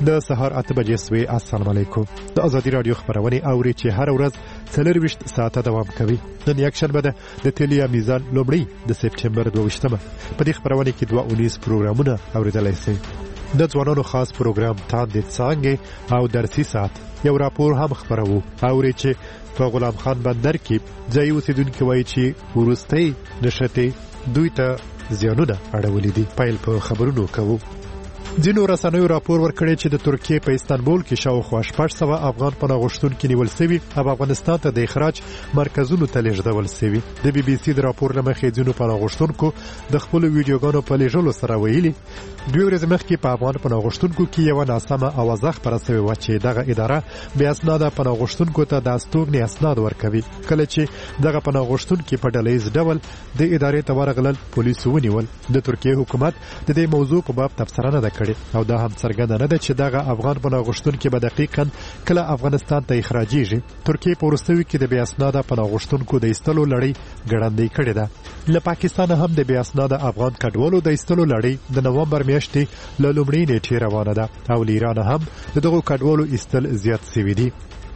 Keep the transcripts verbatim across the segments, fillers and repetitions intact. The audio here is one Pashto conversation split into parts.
د سهار اته بجې سوې. السلام علیکم. د ازادي رادیو خبرونه اوري چې هر ورځ څلور ویشت ساعته دوام کوي. نن یک شنبه ده د تلیا میزان لومړی د سپټمبر دوه ویشتمه. په دې خبرونه کې دوه اونیز پروګرامونه اوریدلای شئ. د ځوانانو خاص پروګرام تاندې څنګه او درسي ساعت یو راپور هم خبرو اوري چې په غلام خان بندر کې ځای اوسیدونکو وایي چې ورستۍ نشته دوی ته زیانونه اړولې دي. پایل په خبرونو کوو. ځینو رسنیو راپور ورکړی چې د ترکیې په استانبول کې شاوخوا شپږ سوه افغان پناه غوښتونکي نیول شوي او افغانستان ته د اخراج مرکزونو ته لیږدول شوي. د بي بي سي د راپور له مخې ځینو پناه غوښتونکو د خپلو ویډیوګانو په لیږلو سره ویلي دوی ورځې مخکې په افغان پناه غوښتونکو کې یوه ناسمه اوازه خپره شوې وه چې دغه اداره بې اسناده پناه غوښتونکو ته د استوګنې اسناد ورکوي. کله چې دغه پناه غوښتونکي په ډله ییز ډول د ادارې ته ورغلل پولیسو ونیول. د ترکیې حکومت د دې موضوع په باب تبصره نه ده کړې او دا هم څرګنده نه ده چې دغه افغان پناه غوښتونکي به دقیقاً کله افغانستان ته اخراجیږي. ترکیې په وروستیو کې د بې اسناده پناه غوښتونکو د ایستلو لړۍ ګړندۍ کړې ده. له پاکستان هم د بې اسناده افغان کډوالو د ایستلو لړۍ د نومبر میاشتې له لومړۍ نیټې روانه ده او له ایران هم د دغو کډوالو ایستل زیات شوي دي.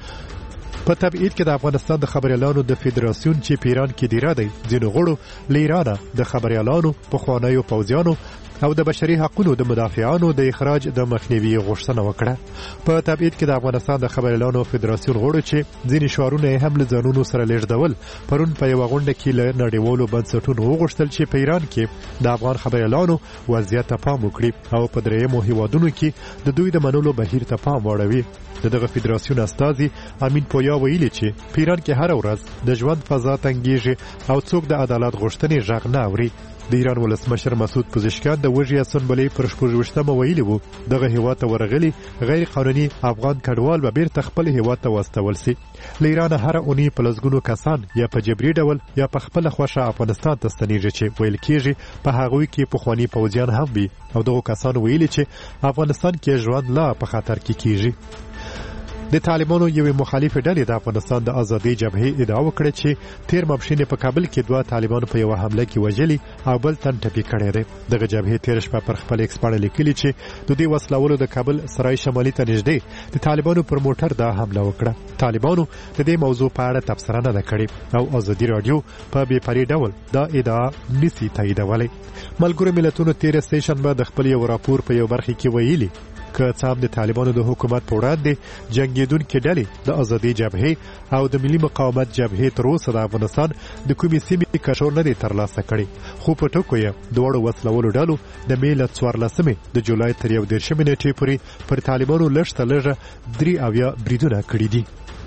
په تبعید کې د افغانستان د خبريالانو د فدراسیون چې په ایران کې دیره دی ځینو غړو له ایران د خبريالانو پخوانیو پوځیانو او د بشري حقوقو د مدافعانو د اخراج د مخنیوي غوښتنه وکړه. په تبعید کې د افغانستان د خبريالانو فدراسیون غړو چې ځینې شعارونه هم له ځانونو سره لیږدول پرون په یو غونډه کې له نړیوالو بنسټونو وغوښتل چې په ایران کې د افغان خبريالانو وضعیت ته پام وکړي او په درېیمو هیوادونو کې د دوی د منلو بهیر ته پام واړوي. دغه فدراسیون استازي امین پویا ویلي چې په ایران کې هر ورځ د ژوند فضا تنګیږي او څوک د عدالت غوښتنې غږ نه اوري. د ایران ولسمشر مسعود پزشکیان د وژې اسمبلی پر شپږویشتمه ویلي وو دغه هیواد ته ورغلي غیر قانوني افغان کډوال به بیرته خپل هیواد ته واستول شي. له ایران هر اونۍ په لسګونو کسان یا په جبري ډول یا په خپله خوښه افغانستان ته ستنیږي چې ویل کېږي په هغوی کې پخواني پوځیان هم وي او دغو کسانو ویلي چې افغانستان کې ژوند لا په خطر کې کېږي. د طالبانو یوې مخالفې ډلې د افغانستان د ازادۍ جبهې ادعا وکړه چې تیر ماپښین په کابل کې دوه طالبانو په یوه حمله کې وژلي او بل تن ټپي کړی دی. دغه جبهې تیر شپه پر خپل ایکس باندې لیکلي چې د دې وسلوالو د کابل سرای شمالي ته نږدې د طالبانو پر موټر دا حمله وکړه. طالبانو د دې موضوع په اړه تبصره نه ده کړې او ازادي رادیو په بې پرې ډول دا ادعا نشي تاییدولی. ملګرو ملتونو تیر سهشنبه د خپل یو راپور په یو برخه کې ویلي که څام د طالبانو د حکومت په وړاندې جنگیدونکو ډلې د ازادۍ جبهې او د ملي مقاومت جبهې تر اوسه د افغانستان د کومې سیمې کنټرول نه دی ترلاسه کړی. خو په ټکو یې دواړو وسلوالو ډلو د مې له څوارلسمې د جولای تر یو دېرشمې نیټې پورې پر طالبانو لږ تر لږه درې اویا بریدونه کړي دي.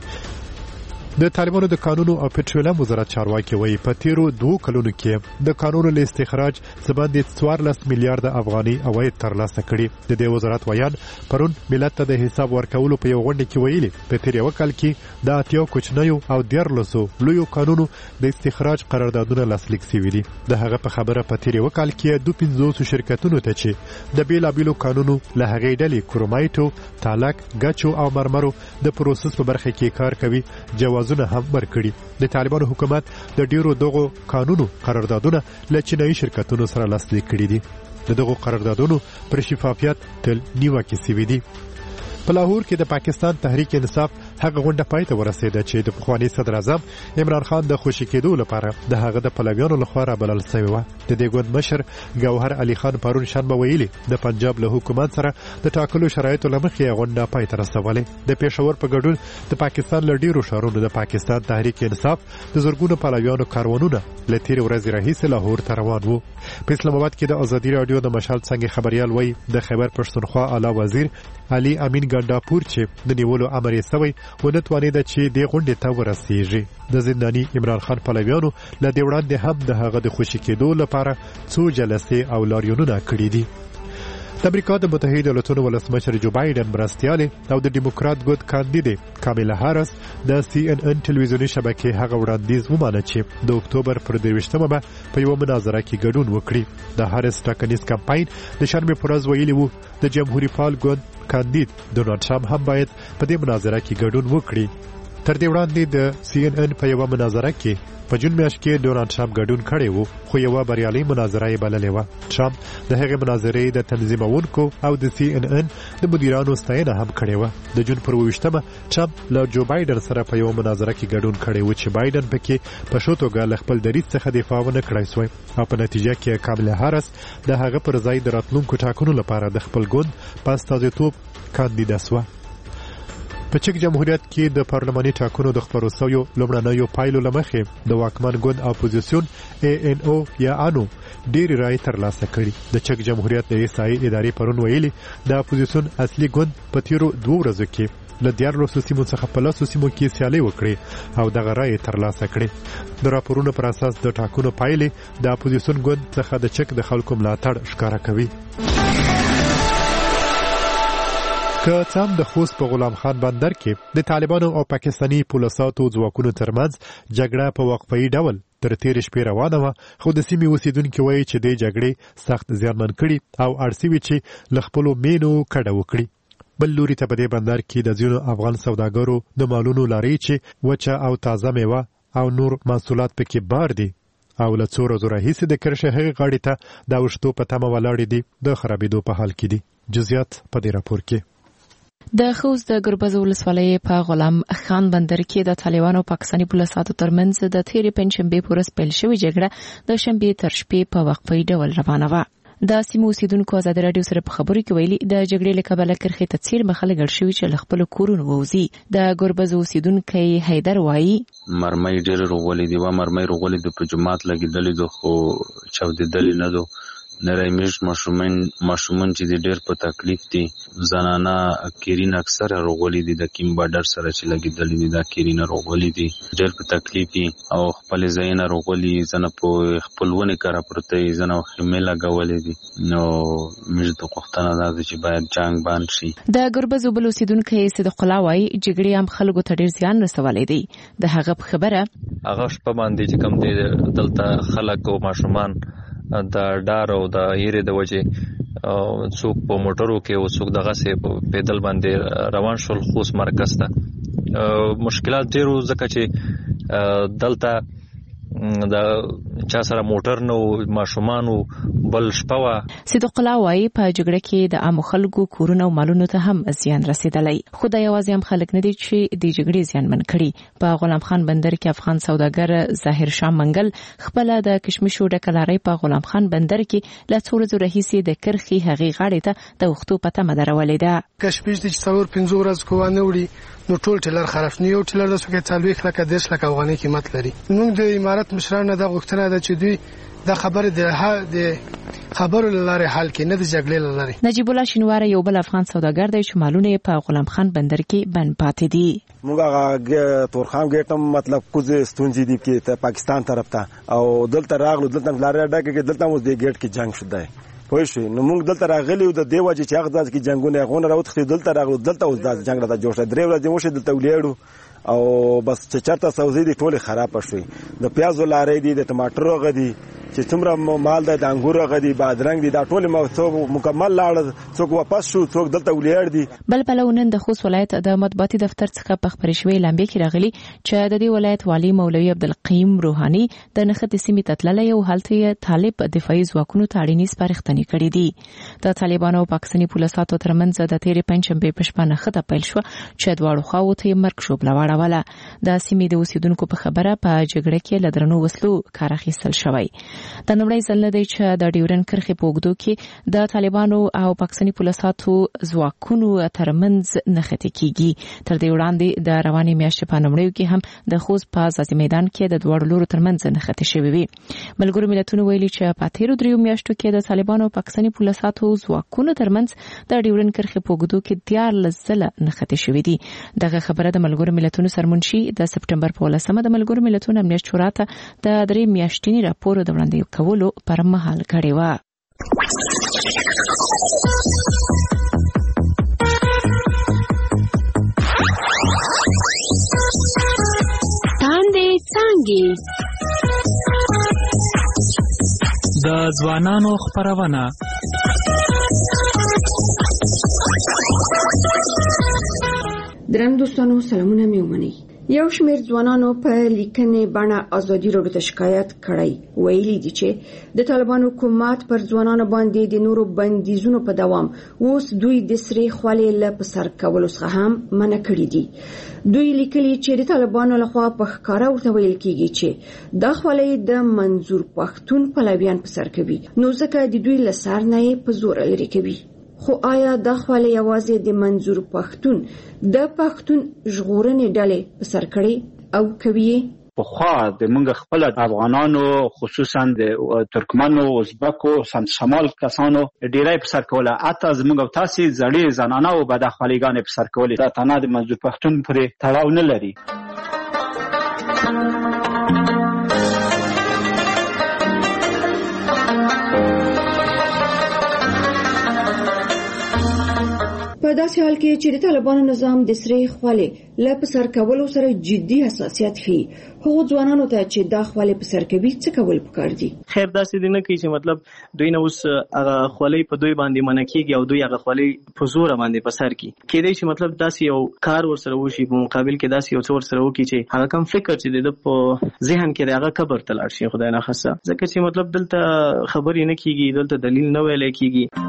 د طالبانو د قانونو او پټرولیم وزارت چارواکي وایي په تیرو دوه کلونو کې د قانونو له استخراج څخه د څوارلس میلیارډ افغاني عواید ترلاسه کړي. د دې وزارت ویان پرون ملت ته د حساب ورکولو په یو غونډه کې ویلي په تیر یو کال کې د اتیا کوچنیو او دیارلسو لویو قانونو د استخراج قراردادونه لاسلیک شوي دي. د هغه په خبره په تیر یو کال کې دوه پنځوس شرکتونو ته چې د بیلابیلو قانونو له هغې ډلې کرومایټو، تالک، ګچو او مرمرو د پروسس په برخه کې کار کوي جوازونه هم ورکړي. د طالبانو حکومت د ډیرو دغو قانونو قراردادونه له چینایي شرکتونو سره لاسلیک کړي دي. د دغو قراردادونو پر شفافیت تل نیوکې شوي دي. په لاهور کې د پاکستان تحریک انصاف هغه غونډه پای ته ورسېده چې د پخوانی صدر اعظم عمران خان د خوشی کېدو لپاره د هغه د پلویانو لخوا رابلل شوی و. د دې ګوند مشر ګوهر علي خان پرون شنبه ویلي د پنجاب له حکومت سره د ټاکلو شرایطو له مخې غونډه پای ته رسولې. د پېښور په ګډون د پاکستان له ډیرو ښارونو د پاکستان تحریک انصاف د زرګونو پلویانو کاروانونه له تیر ورځې راهیسې لاهور ته روان وو. په اسلام آباد کې د ازادي رادیو د مشال څنګه خبريال وای د خیبر پښتونخوا اعلی وزیر علي امین ګنداپور چې د نیولو امر یې سوی ونه توانید چې د غونډې ته ورسیږي. د زنداني عمران خان پلویانو له دې وړاندې هم د هغه د خوشی کېدو لپاره څو جلسې او لاریونونه کړي دي. د امریکا د متحده ایالاتو ولسمشر جو بایدن مرستیاله او د ډیموکرات ګوند کاندیدې کامیلا هارس د سی ان ان ټلویزیوني شبکې هغه وړاندیز ومانه چې د اکتوبر پر درویشتمه به په یو مناظره کې ګډون وکړي. د هارس ټاکنیز کمپاین د شنبې پر ورځ ویلي وو د جمهوریت پال ګوند کاندید ډونالډ ټرمپ هم باید په دې مناظره کې ګډون وکړي. تر دې وړاندې د سی ان ان په یوه مناظره کې په جون میاشت کې ډونالډ ټرمپ ګډون کړی و، خو یوه بریالۍ مناظره یې بللې وه. ټرمپ د هغې مناظرې د تنظیمونکو او د سی ان ان د مدیرانو ستاینه هم کړې وه. د جون پر اوویشتمه ټرمپ له جو بایدن سره په یوه مناظره کې ګډون کړی و چې بایدن پکې په ښه توګه له خپل دریځ څخه دفاع ونه کړای سوی، او په نتیجه کې کاملا هارس د هغه پر ځای د راتلونکو ټاکنو لپاره د خپل ګوند په استازیتوب کاندیدا سوه. په چک جمهوریت کې د پارلماني ټاکنو د خپرو سویو لومړنیو پایلو له مخې د واکمن ګوند اپوزیسیون ای ان او یا انو ډېرې رایې ترلاسه کړي. د چک جمهوریت د احصایې ادارې پرون ویلي د اپوزیسیون اصلي ګوند په تیرو دوو ورځو کې له دیارلسو سیمو څخه په لسو سیمو کې سیالي وکړي او دغه رایې ترلاسه کړي. د راپورونو پر اساس د ټاکنو پایلې د اپوزیسیون ګوند څخه د چک د خلکو ملاتړ ښکاره کوي. که څه هم د خوست په غلام خان بندر کې د طالبانو او پاکستاني پولیسو ځواکونو ترمنځ جګړه په وقفه‌ای ډول تر تېرې شپې روانه وه، خو د سیمې اوسیدونکي وایي چې دې جګړې سخت زیانمن کړي او اړ سوي چې له خپلو مینو کډه وکړي. بل لوري ته په دې بندر کې د ځینو افغان سوداګرو د مالونو لارې چې وچه او تازه میوه او نور محصولات پکې بار دي او له څو ورځو راهیسې د کرښې هغې غاړې ته د اوښتو په تمه ولاړې دي د خرابېدو په حال کې دي. جزئیات په دې راپور کې. د خوست د ګربز ولسوالۍ په غلام خان بندر کې د طالبانو او پاکستاني پولیسو ترمنځ د تیرې پنځشنبې په ورځ پیل شوې جګړه د شنبې تر شپې په وقفه‌ای ډول روانه وه. د سیمو اوسیدونکو ازادي راډیو سره په خبرو کې ویلي د جګړې له کبله کرښې ته څیر مخالف ګډ شوي چې له خپل کورونو ووزي. د ګربز اوسیدونکي حیدر وایي مرمۍ ډېر روغولې دي، و مرمۍ روغولې د په جماعت لګېدلې دي خو چاودېدلې نه دي. نری میشت ماشومان ماشومان چې ډېر په تکلیف دي، زنانه کیرین اکثره روغولې دي، د کیم بارډر سره چې لګېدلې دي دا کیرین روغولې دي، ډېر په تکلیف دي او خپل ځایونه روغولې، ځنه په خپلونه کار پرته ځنه خیمه لګولې دي. نو موږ ته پوښتنه ده چې باید جنگ بند شي. د ګربز بل اوسیدونکي صدیق الله وایي جګړې هم خلکو ته ډېر زیان رسولی دی. د هغه په خبره هغه شپه باندې چې کوم دی دلته خلک او ماشومان د ډار او د یری د وجه څوک په موټرو کې او څوک دغه سه په پیدل باندې روان شول خوست مرکز ته. مشکلات ډیرو ځکه چې دلته د چا سره موټر نو ماشومان بل شپه. صدیق الله وایي په جګړه کې د عام خلکو کورونو او مالونو ته هم زیان رسیدلی، خو دا یوازې هم خلک نه دي چې د جګړې زیانمن کړي. په غلام خان بندر کې افغان سوداګر ظاهر شاه منګل خپل د کشمشو ډکه لارۍ په غلام خان بندر کې له څو ورځو راهیسې د کرښې هغې غاړې ته د اوښتو په تمه درولې ده. کشمش چې څلور پنځه ورځې کوانه وړي نو ټول ټیلر خراب نه، یو ټیلر د څوکې څلوېښت لکه دېرش لکه افغانۍ قیمت لري. موږ د امارات مشرانو دا غوښتنه ده چې دوی دا خبره د خبرو لاره حل کې نه د جګړې لاره. نجیب الله شینواره یو بل افغان سوداګر دی چې مالونه په غلام خان بندر کې بند پاتې دي. موږ هغه تورخام ګیټ هم مطلب کوزه ستونزې دي کې پاکستان طرف ته او دلته راغلو، دلته لاره ډکه کې دلته اوس د ګیټ کې جنگ شوه. پوه شئ نو موږ دلته راغلی د دې وجه چې هغه ځکه کې جنگونه غونه راوتخې دلته راغلو، دلته اوس د جنگ راته جوړ شو. درې ورځې مو شه دلته ولیړو او بس چې چرته سوزي دي ټوله خراب شوي. د پیازو لارې دي، د ټماټرو غدي چې څومره مال د انګورو غدي، بادرنګ دي، دا ټول مکمل لاړ، څوک واپس شو، څوک دلته ولیړ دي. بل بلونن د خوست ولایت د مطبوعاتي دفتر څخه په خبرې شوې لامبې کې راغلي چې د دې ولایت والی مولوي عبدالقیم روحاني د نخت سیمې ته تللی او هلته طالب دفاعي ځواکونو ته اړینې سپارښتنې کړې دي. د طالبانو او پاکستاني پولیسو ترمنځ د تیرې پنځشنبې په شپه نښته پیل شوه چې دواړو خواوو ته مرګ شوبله واړوله. د سیمې د اوسیدونکو په خبره په جګړه کې له درنو وسلو کار اخیستل شوی. د نړۍ ځل نه دی چې د ډیورن کرښې په اوږدو کې د طالبانو او پاکستاني پولیسو ځواکونو ترمنځ نښتې کیږي. تر دې وړاندې د روانې میاشتې په لومړیو کې هم د خوست په ځاځي میدان کې د دواړو لورو ترمنځ نښتې شوې وې. ملګرو ملتونو ویلي چې په تیرو دریو میاشتو کې د طالبانو او پاکستاني پولیسو ځواکونو ترمنځ د ډیورن کرښې په اوږدو کې دیارلس ځله نښتې شوې دي. دغه خبره د ملګرو ملتونو سرمنشي د سپټمبر په ولسمه د ملګرو ملتونو امنیت شورا ته د درې میاشتني راپور د وړاندې کولو پر مهال کړې وه. تاندې څانګې د ځوانانو خپرونه. درنو دوستانو سلامونه مې ومنئ. یو شمېر ځوانانو په لیکنې بڼه ازادي راډیو ته شکایت کړی، ویلي دي چې د طالبانو حکومت پر ځوانانو باندې د نورو بندیزونو په دوام اوس دوی د سرې خولې له په سر کولو څخه هم منع کړي دي. دوی لیکلي چې د طالبانو لخوا په ښکاره ورته ویل کېږي چې دا خولۍ د منظور پښتون پلویان په سر کوي، نو ځکه د دوی له سر نه یې په زور لرې کوي. خو آیا دا خولۍ یوازې د منظور پښتون د پښتون ژغورنې ډلې په سر کړي او کوي؟ پخوا د موږ خپل افغانانو خصوصا د ترکمنو، ازبکو، سمت شمال کسانو ډیری په سر کوله. حتی زموږ او تاسې زړې زنانو به دا خولۍ په سر کولې. دا تنها د منظور پښتون پورې تړاو نه لري. په داسې حال کې چې د طالبانو نظام د سرې خولې له په سر کولو سره جدي حساسیت ښيي، هغو ځوانانو ته چې دا خولۍ په سر کوي څه کول پکار دي؟ خیر داسې دي نه کوي چې مطلب دوی نه اوس هغه خولۍ په دوی باندې منع کېږي او دوی هغه خولۍ په زوره باندې په سر کړي. کېدای شي مطلب داسې یو کار ورسره وشي په مقابل کې داسې یو څه ورسره وکړي چې هغه کم فکر چې د په ذهن کې د هغه قبر ته لاړ شي، خدای نخواسته. ځکه چې مطلب دلته خبرې نه کېږي، دلته دلیل نه ویلی کېږي.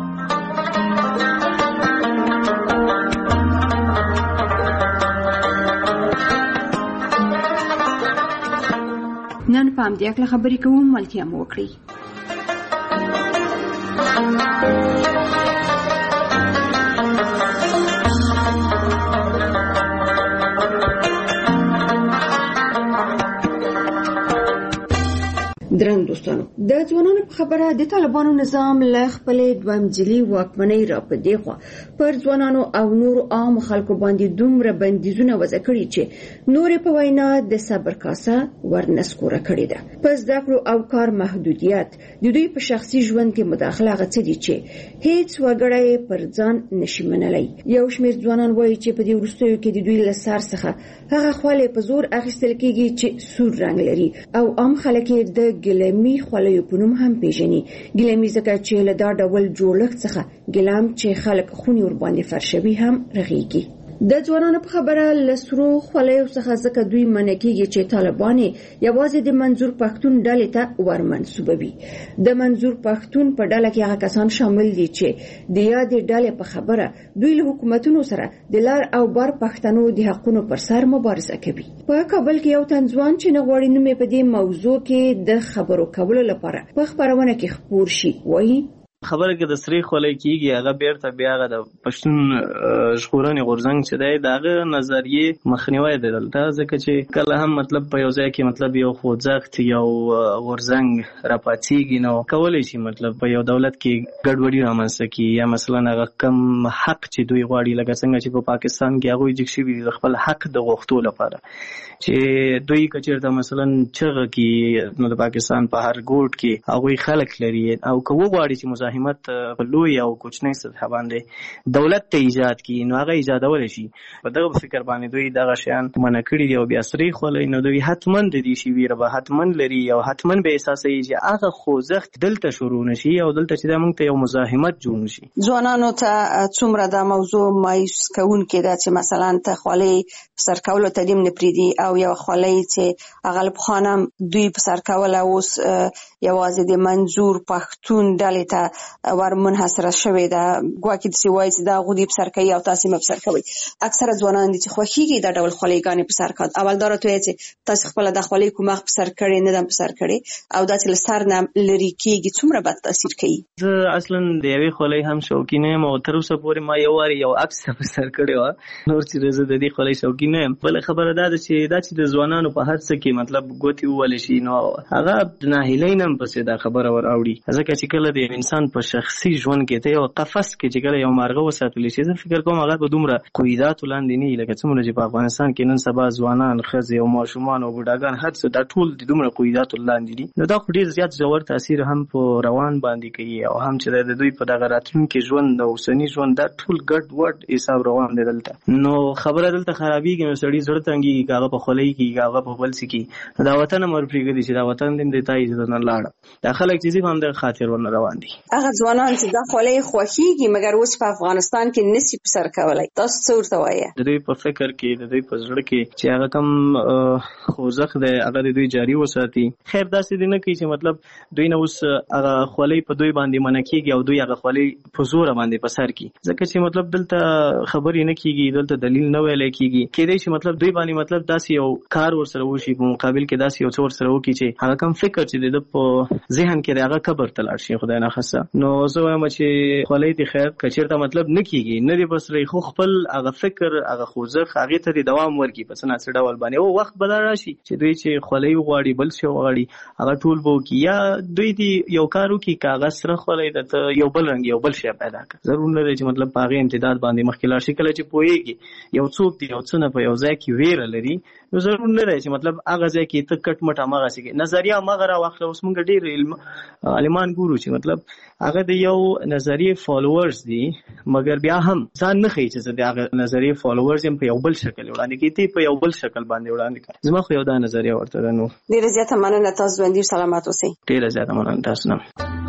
نن په همدې هکله خبرې کوو، ملتیا مو وکړئ. درنو دوستانو، د ځوانانو په خبره د طالبانو نظام له خپلې دوامجلي واکمنۍ را په دې خوا پر ځوانانو او نورو عامو خلکو باندې دومره بندیزونه وضع کړي چې نورې په وینا د صبر کاسه ورنسکوره کړې ده. په زده کړو او کار محدودیت، د دوی په شخصي ژوند کې مداخله هغه څه دي چې هیڅ وګړی پر ځان نشي منلی. یو شمېر ځوانان وایي چې په دې وروستیو کې د دوی له سر څخه هغه خولۍ په زور اخیستل کېږي چې سور رنګ لري او عام خلک یې د ګلمي خولیو په نوم هم پیژني. ګلمي ځکه چې له دا ډول جوړښت څخه ګلام چې خلک خونې ورباندې فرشوي هم رغېږي. د ځوانانو په خبره له سرو خولیو څخه ځکه دوی منع کېږي چې طالبان یوازې د منظور پښتون ډلې ته ورمنسوبوي. د منظور پښتون په ډله کې هغه کسان شامل دي چې د یادې ډلې په خبره دوی له حکومتونو سره د لر او بر پښتنو د حقونو پر سر مبارزه کوي. په کابل کې یو تن ځوان چې نه غواړي نوم یې په دې موضوع کې د خبرو کولو لپاره په خپرونه کې خپور شي وایي خبره کې د سرې خولۍ کېږي، هغه بیرته بیا هغه د پښتون ژغورنې غورځنګ چې دی د هغه نظریې مخنیوی دی دلته، ځکه چې کله هم مطلب په یو ځای کې مطلب یو خوځښت یو غورځنګ راپاڅېږي نو کولی شي مطلب په یو دولت کې ګډوډي رامنځته کړي، یا مثلا هغه کم حق چې دوی غواړي لکه څنګه چې په پاکستان کې هغوی جګ شوي د خپل حق د غوښتو لپاره چې دوی که چېرته مثلا چغه کړي نو د پاکستان په هر ګوټ کې هغوی خلک لري او که وغواړي چې مزاحمت په لوی او کوچنۍ سطح باندې دولت ته ایجاد کړي نو هغه ایجادولی شي. په دغه فکر باندې دوی دغه شیان منع کړي دي او بیا سرې خولۍ نو دوی حتما د دې شي ویره به حتما لري او حتما به احساسوي چې هغه خوځښت دلته شروع نشي او دلته چې دا موږ ته یو مزاحمت جوړ نشي. ځوانانو ته څومره دا موضوع مایوس کوونکې ده چې مثلا ته خولۍ په سر کولو ته دې نه پرېږدي او یو خولۍ چې هغه له پخوا نه دوی په سر کوله اوس یوازې د منظور پښتون ډلې ته ور منحصره شوې ده. ګواکې داسې وایي چې دا هغوی په سر کوي او تاسې مه په سر کوئ. اکثره ځوانان دي چې خوښېږي دا ډول خولۍ په سر کول. اول دا راته وایي چې تاسې خپله دا خولۍ کوم وخت په سر کړې نه ده په سر کړې او دا چې له سر نه لرې کېږي څومره بد تاثیر کوي. زه اصلا د یوې خولۍ هم شوقي نه یم او تر اوسه پورې ما یو وارې یو عکس په سر کړې وه، نور چې زه د دې خولۍ شوقي نه یم. بله خبره دا ده چې دا چې د ځوانانو په هر څه کې مطلب ګوتې ووهلی شي نو هغه د ناهیلۍ نه هم پسې دا خبره ور اوړي، ځکه چې کله د یو انسان په شخصي ژوند کې ته یو قفس کې چې کله یو مارغه وساتلی شي زه فکر کوم هغه به دومره قیوداتو لاندې نه وي لکه څومره چې په افغانستان کې نن سبا ځوانان، ښځې او ماشومان او بوډاګان هر څه دا ټول د دومره قیوداتو لاندې دي. نو دا خو ډېر زیات ژور تاثیر هم په روان باندې کوي او هم چې د دوی په دغه راتلونکي ژوند د اوسني ژوند دا ټول ګډ وډ حساب روان دی دلته. نو خبره دلته خرابېږي نو سړي زړه تنګېږي که هغه په خولۍ کېږي که هغه په بل څه کېږي. دا وطن هم ور پرېږدي چې دا وطن دی د تا یې نه لاړه. دا خلک چې ځي په همدغه خاطر ورنه روان دي. هغه ځوانان چې د خولې خوخيږي مګر اوس په افغانستان کې نسی په سر کولای، تاسو څه ورته وایي؟ د دوی په فکر کې د دوی په زړه کې چې هغه کم خوځښ دی هغه د دوی جاری وساتي. خیر داسې دی نه کوي چې مطلب دوی نه اوس هغه خولې په دوی باندې منع کیږي او دوی هغه خولې په زور باندې په سر کی، ځکه چې مطلب دلته خبرې نه کیږي، دلته دلیل نه ویل کیږي. کېدای شي مطلب دوی باندې مطلب داسې یو کار ورسره وشي په مقابل کې داسې یو څه ورسره وکړي چې هغه کم فکر چې د په ذهن کې هغه قبر ته لاړ شي، خدای نه خاصه. نو زه وایم چې خولې دي خیر کچیرته مطلب نه کیږي، نه دی بس خو خپل هغه فکر هغه خوځښ هغه ته دوام ورکړي په څنګه ډول باندې او وخت بدل راشي چې دوی چې خولې وغواړي بل څه وغواړي هغه ټول بو کی یا دوی دی یو کارو کې کاغذ سره خولې د یو بل رنګ یو بل شی پیدا کړي. ضرور نه دی چې مطلب پاغه امتداد باندې مخکې لاړ شي. کله چې پوهیږي یو څوک دی یو څه نه په یو ځای کې ویره لري، نو ضرور نه دی چې مطلب هغه ځای کې ته کټ مټ هغه سي نظریه مغه را واخله. اوس موږ ډیر علم عالمان ګورو چې مطلب هغه د یو نظریه فالوورز دي مګر بیا هم ځان نه خي چې د هغه نظریه فالوورز هم په یو بل شکل وړاندې کوي، په یو بل شکل باندې وړاندې کوي. زما خو یو دا نظریه ورته ده. نو ډیره زیاته مننه، تاسو باندې سلامات اوسئ. ډیره زیاته مننه تاسو نه.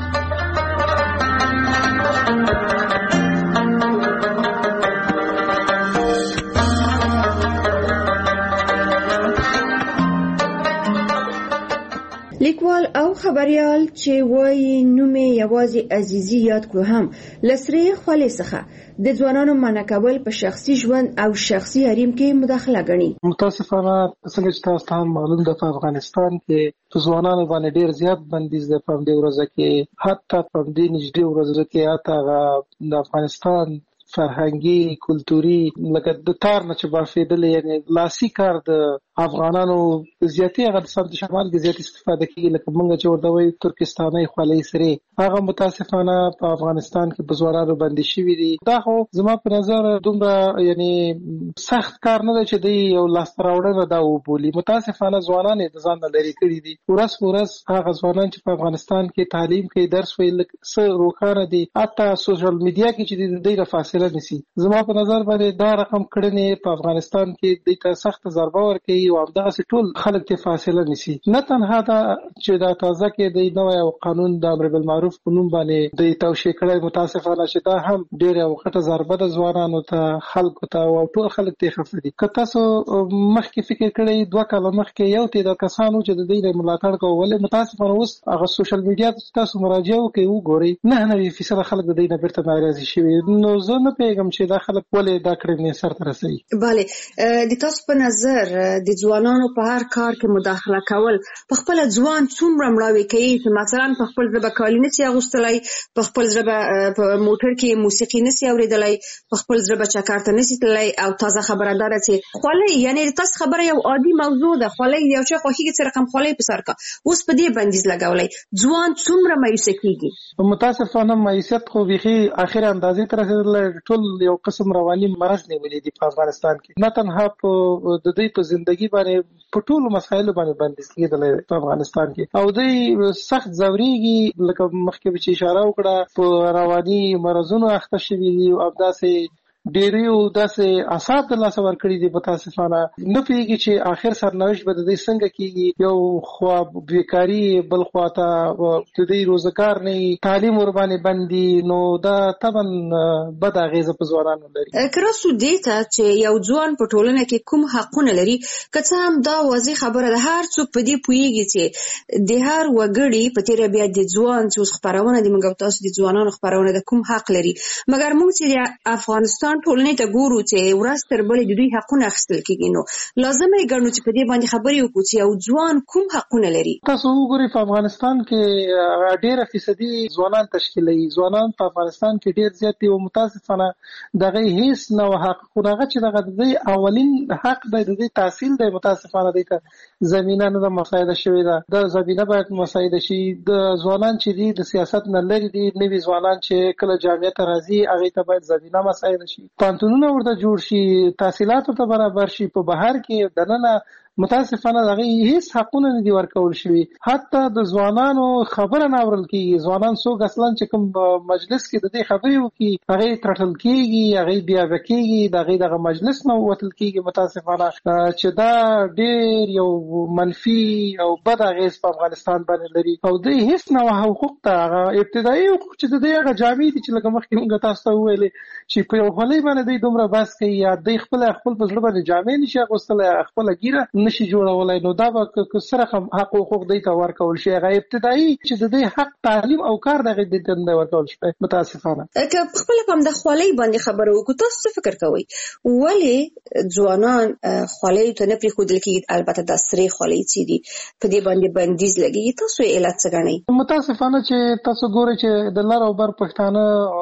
لیکوال او خبريال چې وایي نومې یوازې عزیزي یاد کړو هم لسرې خولې څخه د ځوانانو منع کول په شخصي ژوند او شخصي حریم کې مداخله غني. متاسفانه څنګه چې تاسو ته معلوم ده په افغانستان کې په ځوانانو باندې ډیر زیات بندیز ده. په دې ورځ کې حتی په دې نږدې ورځ کې حتی د افغانستان فرهنګي کلتوري لکه د تار نه چې بافیدل یعنی لاسي کار د افغانانو زیاتې هغه د سمت شمال کې زیات استفاده کوي، لکه موږ چې ورته وایي ترکستاني خولۍ سره هغه متاسفانه په افغانستان کې په ځوانانو باندې شوي دي. دا خو زما په نظر دومره یعنی سخت کار نه دی چې دی یو لاسته راوړنه دا وبولي. متاسفانه ځوانان یې د ځان نه لرې کړي دي. ورځ په ورځ هغه ځوانان چې په افغانستان کې تعلیم کوي درس ویل څه روښانه دي، حتی سوشل میډیا کې چې د دې د فاصله نسی. زما په نظر باندې دا رقم کړنې په افغانستان کې د سخت ضربه ورکوي او همدغه ټول خلک ته فاصله نسی. نه تنها دا چې دا تازه کې د نوې قانون د امر بالمعروف په نوم باندې د توشیح کړي، متاسفانه چې دا هم ډېر یو غټه ضربه د ځوانانو ته خلکو ته او ټول خلک ته خفه دي. که تاسو مخکې فکر کړئ دوه کاله مخکې یو ته د کسانو چې د دې ملاتړ کوله، متاسفانه اوس هغه سوشل میډیا تاسو مراجعه وکړئ وګورئ نه نه فیصد خلک د دې نه بیرته ناراضي شوي. نو زه نه پیغام چې دا خلک ولې دا کړنې سر ته رسوي. bale د تاسو په نظر د ځوانانو په هر کار کې مداخله کول په خپل ځوان څومره مړاوي کوي چې مثلا په خپل ځبه کالی نسی اغوستلای، په خپل ځبه په موټر کې موسیقي نسی اوریدلای، په خپل ځبه چکرته نسی تلای او تازه خبردار چې خولې یعنی تاسو خبره یو عادي موضوع ده، خولې یو څه خوخیږي چې رقم خولې په سر کا اوس په دې بندیز لګولای ځوان څومره مایوس کیږي. متاسفانه مایوسیت خو بيخي اخر اندازې تر رسیدل ټول یو قسم رواني مرض نیولې دي په افغانستان کې. نه تنها په د دې په ژوندۍ باندې په ټولو مسایلو باندې بندیز کېدل په افغانستان کې او دوی سخت ځوريږي لکه مخکې چې اشاره وکړه په رواني مرزونو اخته شوي دي او داسې ډیریو داسې اعصاب د لاس ورکړي دي. متاسفانه نه پیږي چې اخر سرنوشت به د دې څنګه کیږي. یو خو بیکاری بل خواته د دې روزګار نه تعلیم ور باندې بندي، نو دا طبعا بد اغیزه په ځوانانو لري. کراسو دیتا چې یو ځوان په ټولنه کې کوم حقونه لري، که څه هم دا واضح خبره ده هر څوک په دې پوهیږي چې د هر وګړي په تیر بیا د ځوان چې خبرونه د موږ تاسو د ځوانانو خبرونه د کوم حق لري، مګر موږ چې افغانستان ټولنې ته ګورو چې ورځ تر بلې د دوی حقونه اخیستل کېږي، نو لازمه یې ګڼو چې په دې باندې خبرې وکړو چې یو ځوان کوم حقونه لري. تاسو وګورئ په افغانستان کې ډېر فیصدي ځوانان تشکیلوي. ځوانان په افغانستان کې ډېر زیات دي او متاسفانه دغه هیڅ نو حق خونه چې دغه د اولین حق د دې تحصیل د متاسفانه د زمينه نه مساعده شوی ده. د زمينه باید مساعده شي. د ځوانان چې دي د سیاست نه لري دي، نوي ځوانان چې کله جامعه ته راځي هغه ته باید زمينه مساعده شي، پانتونونه ورته جوړ شي، تحصیلات ته برابر شي. په بهر کې دننه متاسفانه هغه هیڅ حقونه نه دي ورکول شوي. حتی د ځوانانو خبره نه اورل کیږي. ځوانان څوک اصلا چې کوم مجلس کې د دې خبرې وکړي هغه ترټل کیږي، هغه بیا وکیږي، دغه دغه مجلس نه وتل کیږي. متاسفانه چې دا ډېر یو منفي او بد اغیز په افغانستان باندې لري او د هیڅ نه حقوق ته ابتدایي حقوق چې د دې هغه جامې دي چې لکه مخکې موږ تاسو ته وویلې چې په یو خولۍ باندې دوی دومره بس کوي یا دوی خپل خپل په زړه باندې جامې نشي اغوستلی، خپله ګیره نشي جوړولی، نو دا به سره حق حقوق دوی ته ورکول شي. هغه ابتدایي چې د دې حق تعلیم او کار دغه دوی ته نه ورکول شي. متاسفانه که خپل کوم د خولۍ باندې خبره وکړو، تاسو څه فکر کوئ ولې ځوانان خولۍ ته نه پرېښودل کېږي؟ البته دا سرې خولۍ چې دي په دې باندې بندیز لګېږي، تاسو یې علت څه ګڼئ؟ متاسفانه چې تاسو ګورئ چې د لر او بر پښتانه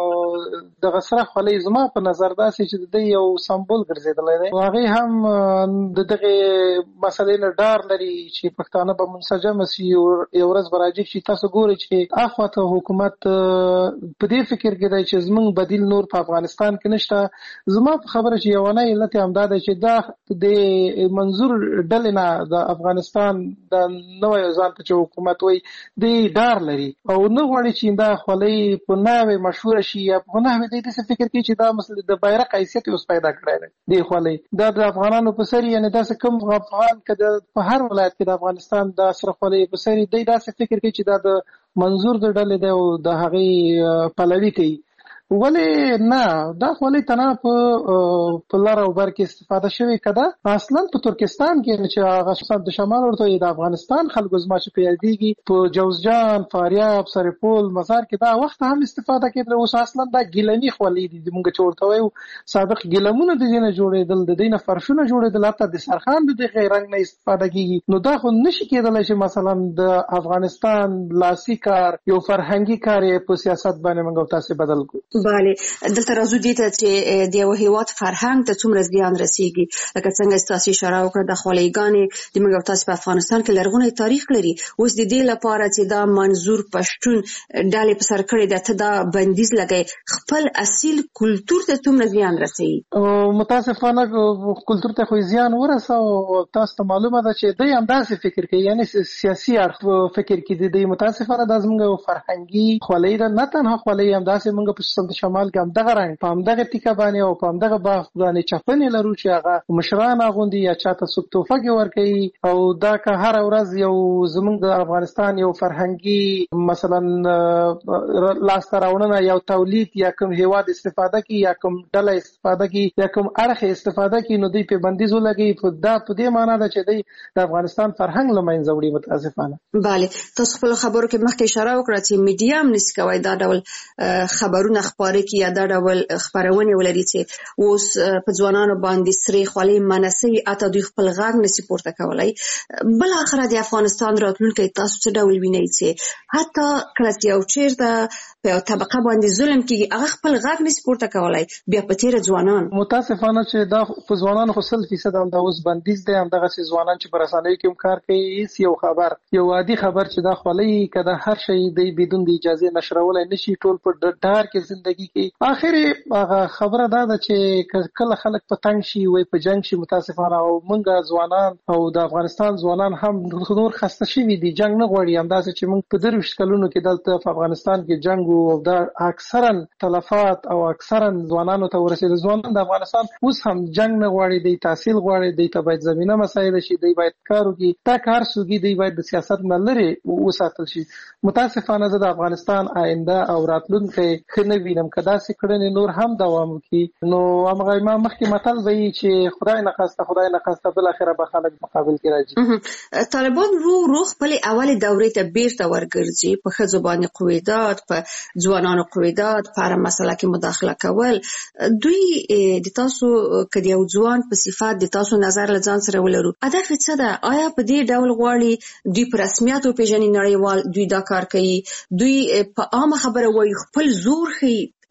دغه سره خولۍ زما په نظر داسې چې د دې یو سمبول ګرځېدلی دی. هغې هم د دغې مسلې نه ډار لري چې پښتانه به منسجمه سي، یو ورځ به راجګ شي. تاسو ګورئ چې اخواته حکومت په دې فکر کې دی چې زموږ بدیل نور په افغانستان کې نشته. زما په خبره چې یوانی علت یې همدا دی چې دا د منظور ډلې نه د افغانستان د نوی ځان ته چې حکومت وایي دی ډار لري او نه غواړي چې دا خولۍ په ناوې مشهوره شي یا په ناوې دی داسې فکر کوي چې دا مثلا د بیرغ حیثیت اوس پیدا کړی دی دې خولۍ. دا د افغانانو په سر یعنې داسې کوم افغان که په هر ولایت کې د افغانستان دا سره خولۍ په سر دی داسې فکر کوي چې دا د منظور د ډلې دی او د هغې پلوي کوي. ولې نه، دا خولۍ تنها په په لر او بر کې استفاده شوې که ده اصلا په ترکستان کې چې هغه د شمال ورته د افغانستان خلکو زما چې په یادېږي په جوزجان، فاریاب، سرپول، مزار کې دا وخت هم استفاده کېدله. اوس اصلا دا ګیلمي خولۍ دي موږ چې ورته وایو. سابق ګیلمونه د دې نه جوړېدل، د دې نه فرشونه جوړېدل، حتی د سرخان د دغې رنګ نه استفاده کېږي. نو دا خو نشي کېدلی چې مثلا د افغانستان لاسي کار یو فرهنګي کار یې په سیاست باندې موږ او تاسې بدل کړو. بله، دلته راځو دې ته چې د یو هېواد فرهنګ ته څومره زیان رسېږي. لکه څنګه ستاسو اشاره وکړه د خولۍ د موږ او تاسو په افغانستان کې لرغونی تاریخ لري. اوس د دې لپاره چې دا منظور پښتون ډلې په سر کړې ده ته دا بندیز لګوي، خپل اصیل کلتور ته څومره زیان رسوي؟ متاسفانه کلتور ته خو زیان ورسوي. تاسو ته معلومه ده چې دوی همداسې فکر کوي، یعنې سیاسي اړخ فکر کوي. دوی متاسفانه دا زموږ فرهنګي خولۍ ده، نه تنها خولۍ، همداسې موږ په شمال کې همدغه رنګ په همدغه ټیکه باندې او په همدغه باغ باندې چپنې لرو چې هغه مشران اغوندي یا چاته څوک تحفه کې ورکوي. او دا که هره ورځ یو زموږ د افغانستان یو فرهنګي مثلا لاسته راوړنه یو تولید یا کوم هیواد استفاده کوي یا کوم ډله استفاده کوي یا کوم اړخ استفاده کوي نو دوی په بندیز ولګوي. دا په دې معنا ده چې دوی د افغانستان فرهنګ له منځه وړي. متاسفانه بله، تاسو خپل خبرو کې مخکې اشاره وکړه چې میډیا هم نشي کولی دا ډول خبرونه خپاره کړي یا دا ډول خپرونې ولري چې اوس په ځوانانو باندې سرې خولۍ منع سوي، حتی دوی خپل غږ نشي پورته کولی. بالاخره د افغانستان راتلونکی تاسو څه ډول وینئ چې حتی کله چې یو چېرته په یو طبقه باندې ظلم کېږي هغه خپل غږ نشي پورته کولی، بیا په تېره ځوانان؟ متاسفانه چې دا په ځوانانو خو سل فیصد همدا اوس بندیز دی. همدغسې ځوانان چې په رسنیو کې هم کار کوي، هېڅ یو خبر یو عادي خبر چې دا خولۍ که د هر شی دی بدون د اجازې نشرولی نشي، ټول په ډار کې زندگی کوي. اخر هغه خبره دا ده چې کله خلک په تنګ شي وای په جنگ شي. متاسفانه او موږ ځوانان او د افغانستان ځوانان هم نور خسته شوي دي، جنگ نه غواړي. همداسې چې موږ په درویشت کلونو کې دلته په افغانستان کې جنگ او دا اکثرا تلفات او اکثرا ځوانانو ته ورسېدل. ځوانان د افغانستان اوس هم جنگ نه غواړي، دی تحصیل غواړي، دی ته باید زمینه مسایل شي، دی باید کار وکړي. دا کار سوګي دی باید د سیاست نه لرې وساتل شي. متاسفانه زه د افغانستان آینده او راتلونکی ښه نه وینم. که داسې کړنې نور هم دوام وکړي نو همغه ما مخکې متل وایي چې خدای نخواسته خدای نخواسته بالاخره به خلک مقابل کې راځي. طالبان رو رو خپلې اولې دورې ته بیرته ورګرځي، په ښځو باندې قویدات، په ځوانانو قویدات، په هره مسله کې مداخله کول. دوی د تاسو که د یو ځوان په صفت د تاسو نظر له ځان سره ولرو، هدف یې څه ده؟ آیا په دې ډول غواړي دوی په رسمیت وپېژني نړیوال دوی دا کار کوي؟ دوی په عامه خبره وایي خپل زور ښیي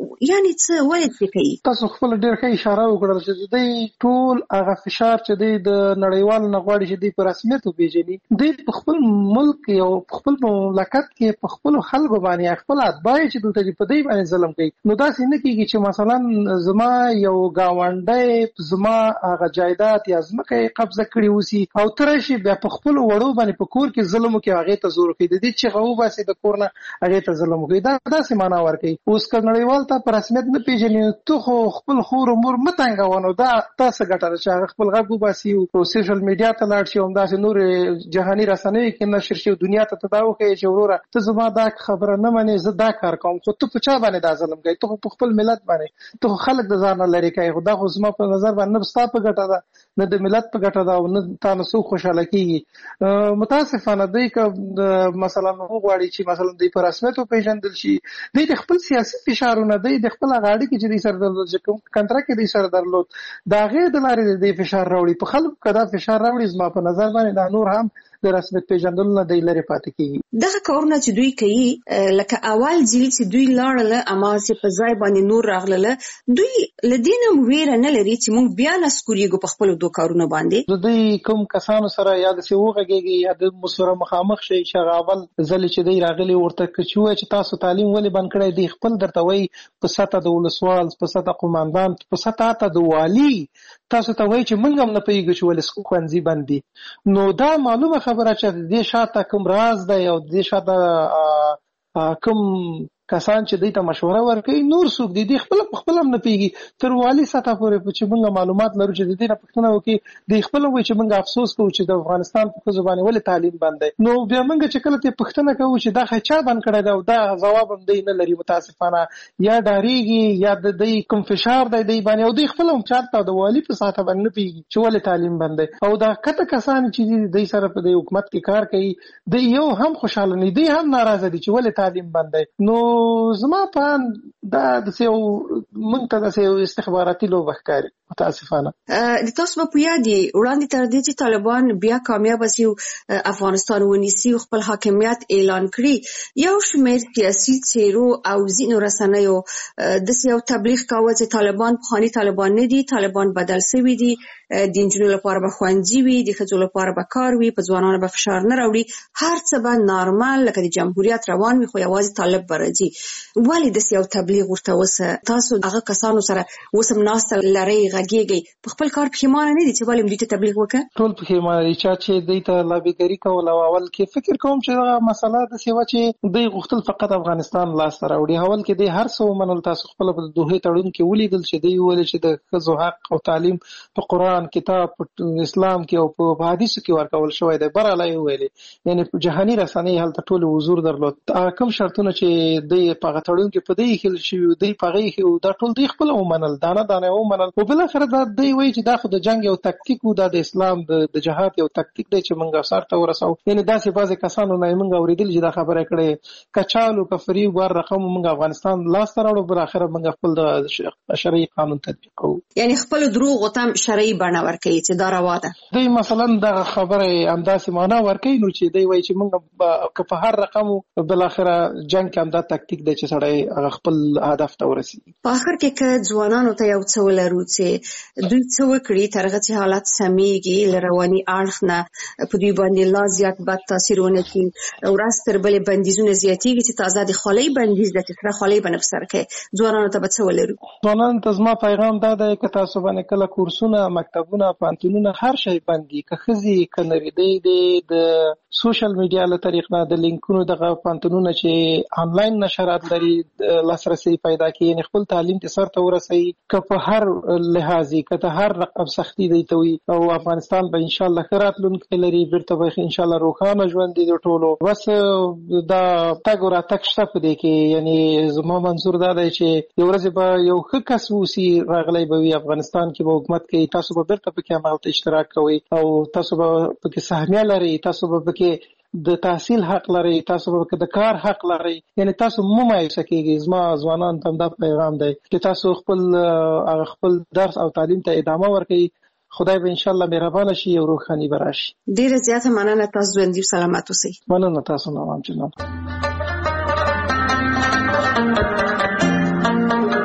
یعنی څه ولې دې کوي؟ تاسو خپل ډېر ښه اشاره وکړل چې دوی ټول هغه فشار چې دوی د نړیوال نه غواړي چې دوی په رسمیت وپېژني، دوی په خپل ملک او په خپل مملکت کې په خپل خلکو باندې خپل اتباع چې دلته په دوی باندې ظلم کوي. نو داسې نه کېږي چې مثلا زما یو ګاونډی زما هغه جایداد یا ځمکه یې قبضه کړې اوسي او ته راشي بیا په خپلو وړو باندې په کور کې ظلم وکړي، هغې ته زور کوي، د دې چغه وباسي د کور نه هغې ته ظلم وکړي. دا داسې معنا ورکوي. اوس که نړیوال ته په رسمیت نه پېژني، ته خو خپل خور مور مه تنګوه، نو دا تاسو ګټه ده چې هغه خپل غږ وباسي او سوشل میډیا ته لاړ شي او همداسې نورې جهاني رسنیو کې نشر شي او دنیا ته ته دا وښیي چې وروره ته زما دا خبره نه منې، زه دا کار کوم، خو ته په چا باندې دا ظلم کوي؟ ته خو په خپل ملت باندې، ته خو خلک د ځان نه لرې کوي. خو دا خو زما په نظر باندې نه ستا په ګټه ده، نه د ملت په ګټه ده او نه تا نه څوک خوشحاله کېږي. متاسفانه دوی که مثلا وغواړي چې مثلا دوی په رسمیت وپېژندل شي، دوی د خپل سیاسي فشارونه، دوی د خپل هغه اړیکې چې دوی سره درلود، چې کوم کنټرکټ یې دوی سره درلود، د هغې د لارې د دوی فشار راوړي. په خلکو که دا فشار راوړي، زما په نظر باندې دا نور هم د رسمیت پېژندلو نه دوی لرې پاتې کېږي. دغه کارونه چې دوی کوي، لکه اول ځل چې دوی لاړله اماسې په ځای باندې نور راغلله، دوی له دې نه ویره نه لري چې موږ بیا نسکورېږو په خپلو دو کارونو باندې. د دوی کوم کسانو سره یا داسې وغږېږي یا د مو سره مخامخ شي چې هغه اول ځلې چې دوی راغلي ورته که چې ووایي چې تاسو تعلیم ولې بند کړی، دوی خپل درته وایي په سطح د ولسوال، په سطح قوماندان، په سطح حتی د والي تاسو ته وایي چې موږ هم نه پوهېږو چې ولې ښوونځي بند دي. نو دا معلومه خبره چې د دې شاته کوم راز دی او د دې شاته کوم کسان چې دوی ته مشوره ورکوي نور څوک دي، دوی خپله په خپله هم نه پوهېږي. تر والي سطح پورې چې موږ معلومات لرو چې د دې نه پوښتنه وکړي، دوی خپله وایي چې موږ افسوس کوو چې د افغانستان په ښځو باندې ولې تعلیم بند دی. نو بیا موږ چې کله ترې پوښتنه کوو چې دا خو چا بند کړی دی او دا ځواب هم دوی نه لري، متاسفانه یا ډارېږي یا د دوی کوم فشار دی دوی باندې، او دوی خپله هم چاته د والي په سطح باندې نه پوهېږي چې ولې تعلیم بند دی. او دا کته کسان چې دوی سره په دې حکومت کې کار کوي، دوی یو هم خوشحاله نه دي، دوی هم ناراضه دي چې ولې تعلیم بند دی. نو زما په دا داسې یو موږ ته داسې یو استخباراتي لوبه ښکاري متاسفانه. د تاسو په یاد دی وړاندې تر دې چې طالبان بیا کامیاب شي افغانستان ونیسي او خپل حاکمیت اعلان کړي، یو شمېر سیاسي څیرو او ځینو رسنیو داسې یو تبلیغ کاوه چې طالبان پخواني طالبان نه دي، طالبان بدل شوي دي، د نجونو لپاره به ښوونځي وي، د ښځو لپاره به کار وي، په ځوانانو به فشار نه راوړي، هر څه به نارمل لکه د جمهوریت روان وي، خو یوازې طالب به راځي. ولې داسې یو تبلیغ ورته وسه؟ تاسو هغه کسانو سره اوس هم ناسته لرئ، غږېږئ، په خپل کار پښیمانه نه دي چې ولې دوی ته تبلیغ وکړه؟ ټول پښیمانه دي. چا چې دوی ته لابیګري کوله او اول کې فکر کوم چې دغه مسله داسې وه چې دوی غوښتل فقط افغانستان لاسته راوړي. اول کې دوی هر څه ومنل. تاسو خپله په دوحې تړون کې ولیدل چې دوی وویل چې د ښځو حق او تعلیم په قرآن کتاب په اسلام کې او په حدیثو کې ورکول شوی دی. بهرحاله یې وویلې، یعنې په جهاني رسنۍ هلته ټول حضور درلود. کوم شرطونه چې دوی په هغه تړون کې په دوی ایښل شوي دوی په هغه ایښي وو، دا ټول دوی خپله ومنل، دانه دانه یې ومنل. خو بالاخره دا دوی وایي چې دا خو د جنګ یو تکتیک و، دا د اسلام د جهاد یو تکتیک دی چې موږ افسر ته ورسوو. یعنې داسې بعضې کسانو نه یې موږ اورېدلي چې دا خبره کړې، که چالو که فریب ور رقم موږ افغانستان لاسته راوړو، بالاخره موږ خپل د شرعي قانون تطبیق کوو. یعنې خپلو دروغو ته هم شرعي بڼه ورکوي چې دا روا ده. دوی مثلا دغه خبره همداسې معنا ورکوي، نو چې دوی وایي چې موږ که په هر رقم بالاخره جنګ کې همدا تکتیک دی چې سړی هغه خپل هدف ته ورسېږي. په آخر کې که ځوانانو ته یو څه ولرو چې دوی څه وکړي تر هغه چې حالت سمیږي، له رواني اړخ نه په دوی باندې لا زیات بد تاثیر ونه کړي، ورځ تر بلې بندیزونه زیاتېږي چې تازه د خولۍ بندیز ده چې سره خولۍ به نه په سر کوي. ځوانانو ته به څه ولرو؟ ځوانانو ته زما پیغام دا دی که تاسو باندې کله کورسونه، مکتبونه، پوهنتونونه، هر شی بند دي، که ښځې که نري دی، د سوشل میډیا له طریق نه د لینکونو دغه پوهنتونونه چې آنلاین نشرات لري لاسرسی پیدا کړي، یعنې خپل تعلیم ته سر ته ورسوي، که په هر لحاظ که ته هر رقم سختي دی ته وي، او افغانستان به انشاءالله ښه راتلونکی لري، بیرته به انشاءالله روښانه ژوند دي د ټولو. بس دا تګ او راتګ شته په دې کې، یعنې زما منظور دا دی چې یو ورځې به یو ښه کس اوسي راغلی به وي افغانستان کې به حکومت کوي، تاسو به بیرته پکې همالته اشتراک کوئ او تاسو به پکې سهمیه لرئ، تاسو به پکې د تحصیل حق لري، تاسو به د کار حق لري، یعنی تاسو مو مایوسه کېږئ. زما ځوانان ته دا پیغام دی چې تاسو خپل خپل درس او تعلیم ته ادامه ورکړئ. خدای به انشاءالله مهربانه شي او روښاني به راشي. ډېره زیاته مننه، تاسو ژوندي او سلامت اوسئ. مننه تاسو نه، جناب.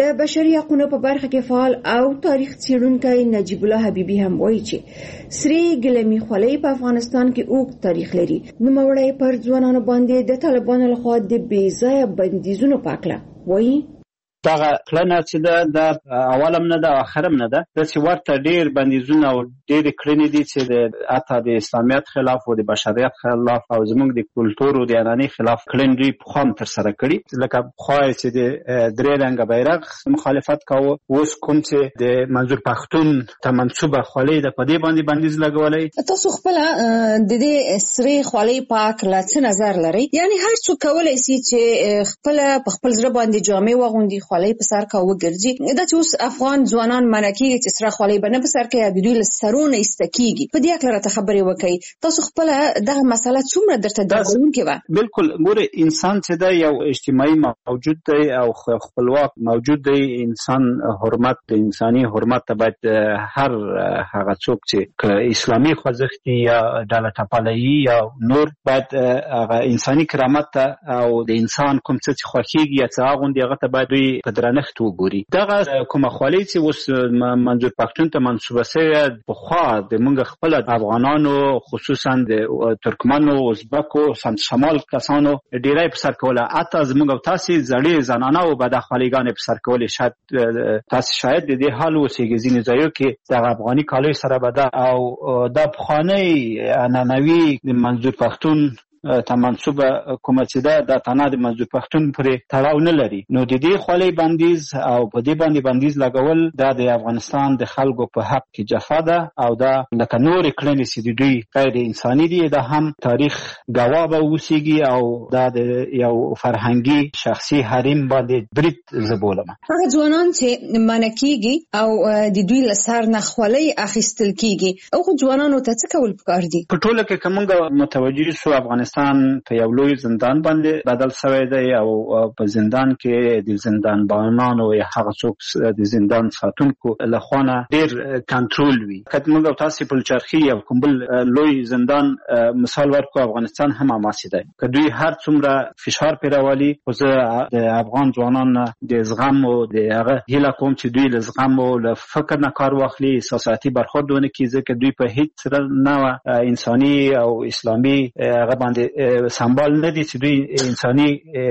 د بشري حقوقو په برخه کې فعال او تاریخ څېړونکی نجیب الله حبیبي هم وایي چې سری ګلمي خولۍ په افغانستان کې اوږد تاریخ لري. نوموړی پر ځوانانو باندې د طالبانو لخوا د بې ځایه بندیزونو په اړه وایي. دغه کړنه چې ده د اولم نه ده او اخرم نه ده، داسې ورته ډېر بندیزونه او ډېرې کړنې دي چې د حتی د اسلامیت خلاف او د بشریت خلاف او زموږ د کلتور او د عنعنې خلاف کړنې دوی پخوا هم ترسره کړي. لکه پخوا چې د درې رنګه بیرغ مخالفت کاوه، اوس کوم چې د منظور پښتون ته منسوبه خولۍ ده په دې باندې بندیز لګولی. تاسو خپله د دې سرې خولۍ په هکله څه نظر لرئ؟ یعنې هر څوک کولی سي چې خپله په خپل زړه باندې جامې واغوندي، خولۍ په سر کا وګرځي. دا چې اوس افغان ځوانان منع کیږي چې سره خولۍ به نه په سر کې د دوی له سرونه ایسته کیږي، په دې اړه راته خبرې وکړئ. تاسو خپله دغه مسله څومره درته درغونکې وه؟ بالکل، ګوره انسان چې دی یو اجتماعي موجود دی او خپلواک موجود دی. انسان حرمت د انساني حرمت ته باید هر هغه څوک چې اسلامي خوځښت یا ډله ټپله‌يي یا نور باید هغه انساني کرامت ته او د انسان کوم څه چې خوښیږي یا څه اغوندي هغه ته باید دوی په درنښت وګوري. دغه کومه خولۍ چې اوس منظور پښتون ته منسوبه شوې پخوا د موږ خپل افغانانو خصوصا د ترکمنو، ازبکو، سمت شمال کسانو ډیری په سر کوله. حتی زموږ او تاسې زړې زنانه او بد خولۍګانې په سر کولې. شاید تاسې شاید د دې حال اوسېږي ځینې ځایو کې دغه افغاني کالیو سره به ده او دا پخوانی عنعنوي د منظور پښتون ته منسوبه کومه چې ده دا تنه د منظور پښتون پورې تړاو نه لري. نو د دې خولۍ بندیز او په دې باندې بندیز لګول دا د افغانستان د خلکو په حق کې جفا ده او دا لکه نورې کړنې چې د دوی غیر انساني دي، دا هم تاریخ ګواه به اوسېږي او دا د یو فرهنګي شخصي حریم باندې برید زه بولم. هغه ځوانان چې منع کیږي او د دوی له سر نه خولۍ اخیستل کیږي، هغو ځوانانو ته څه کول پکار دي؟ په ټوله کې که موږ متوجه شو افغانستان په یو لوی زندان باندې بدل شوی دی او په زندان کې د زندانبانانو یا هغه څوک د زندان ساتونکو لخوا نه ډېر کنټرول وي. که موږ او تاسې پلچرخي او کوم بل لوی زندان مثال ورکړو، افغانستان هم هماسې دی. که دوی هر څومره فشار پرې راولي، خو زه د افغان ځوانان نه د زغم او د هغه هیله کوم چې دوی له زغم او له فکر نه کار واخلي، احساساتي برخورد ونه کړي، ځکه دوی په هیڅ نوع انساني او اسلامي هغه باندې سمبال نه دي چې دوی انساني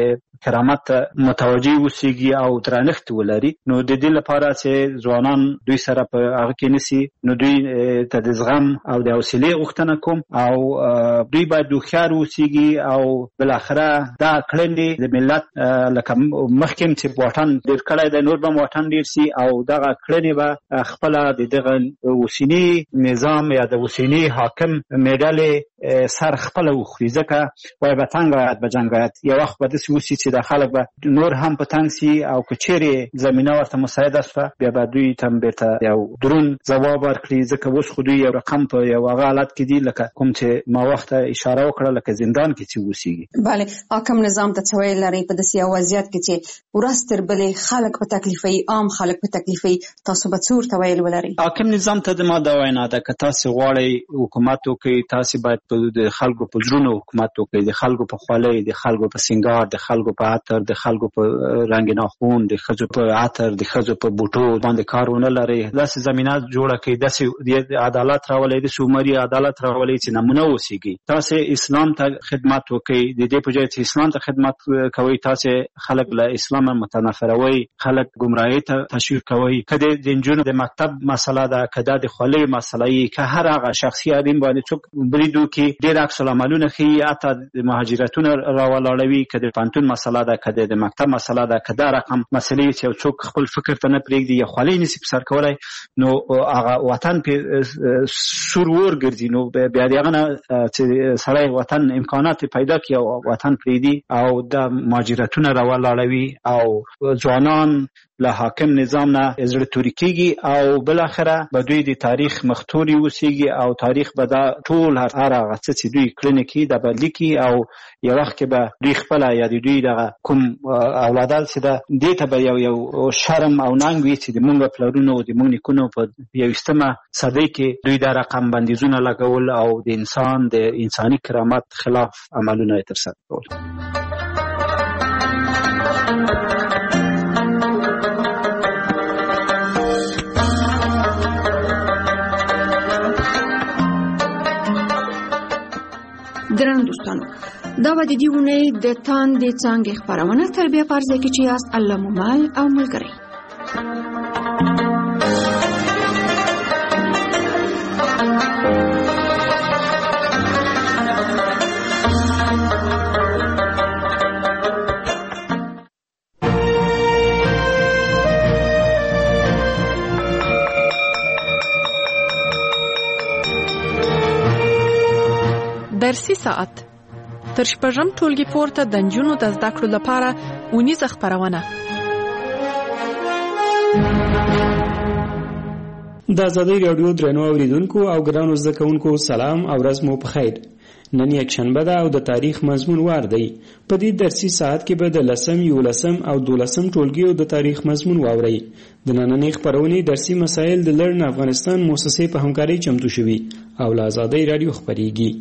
کرامت متوجه اوسېږي او درنښت ولري. نو د دې لپاره چې ځوانان دوی سره په هغه کې نسی، نو دوی ته د زغم او د حوصلې غوښتنه کوم او دوی باید هوښیار اوسېږي او بالاخره دا کړنې د ملت لکه مخکې چې واټن ډېر کړی دی، نور به واټن ډېر سي او دغه کړنې به خپله د دغه اوسني نظام یا د اوسني حاکم میډلې سر خپله وخوري. ځکه وایي به تنګ آید به جنګ آید. یو وخت به داسې وسي چې د خلک به نور هم په تنګ سي او که چیرې زمینه ورته مساعده شوه بیا به دوی ته هم بیرته یو درون ځواب ورکړي. ځکه اوس خو دوی یو رقم په یو هغه حالت کې دي لکه کوم چې ما وخته اشاره وکړه لکه زندان کې چې اوسېږي. بله، حاکم نظام ته څه ویل لرئ په داسې یو وضعیت کې چې ورځ تر بلې خلک په تکلیفوي، عام خلک په تکلیفوي، تاسو به څه ورته ویل ولرئ؟ حاکم نظام ته د ما دا وینا ده که تاسې غواړئ حکومت وکړئ، تاسې باید د خلکو په زړونو حکومت وکړئ، د خلکو په خولۍ، د خلکو په سینګار، د خلکو په عطر، د خلکو په رنګ ناخون، د ښځو په عطر، د ښځو په بوټو باندې کار ونه لرئ. داسې زمینه جوړه کړئ، داسې عدالت راولئ، داسې عمري عدالت راولئ چې نمونه اوسېږي. تاسې اسلام ته خدمت وکړئ، د دې په ځای چې اسلام ته خدمت کوئ تاسې خلک له اسلام متنفروئ، خلک ګمراهۍ ته تشویق کوئ. که د نجونو د مکتب مسله ده، که دا د خولۍ مسله یي، که هر هغه شخصي حریم باندې څوک برید وکړي، ډېر عکس العملونه ښیي، حتی د مهاجرتونه راولاړوي. که د پوهنتون مسله ده، که د مکتب مسله ده، که دا رقم مسلې چې یو څوک خپل فکر ته نه پرېږدي یا خولۍ نشي په سر کولی، نو هغه وطن پې سور ور ګرځي. نو بیا د هغه نه چې سړی وطن امکانات پیدا کړي او وطن پرېږدي او دا مهاجرتونه راولاړوي او ځوانان له حاکم نظام نه زړه توري کېږي او بالاخره به دوی د تاریخ مختوري اوسېږي او تاریخ به دا ټول هر هغه څه چې دوی کړنې کوي دا به لیکي او یو وخت کې به دوی خپله یا د دوی دغه کوم اولادات چې ده دې ته به یو یو شرم او ننګ وي چې د مونږ پلرونو او د مونږ نیکونو په یویشتمه صدۍ کې دوی دا رقم بندیزونه لګول او د انسان د انساني کرامت خلاف عملونه یې ترسره کول. ګران دوستانو دا و د دې ونې د تاندې څانګې خپرونه تر بیا پرځه کې چې یاست الله مو مال او ملګری. درسي ساعت تر شپږم ټولګي پورته د نجونو د زده کړو لپاره اونیزه خپرونه. د آزادۍ راډیو درنو اوریدونکو او ګرانو زده کوونکو سلام او ورځ مو په خیر. نن یکشنبه ده او د تاریخ مضمون وار دی. په دې درسي ساعت کې به د لسم، یولسم او دولسم ټولګیو د تاریخ مضمون واورئ. د نننۍ خپرونې درسي مسایل د لرن افغانستان مؤسسې په همکارۍ چمتو شوي او له آزادۍ راډیو خپریږي.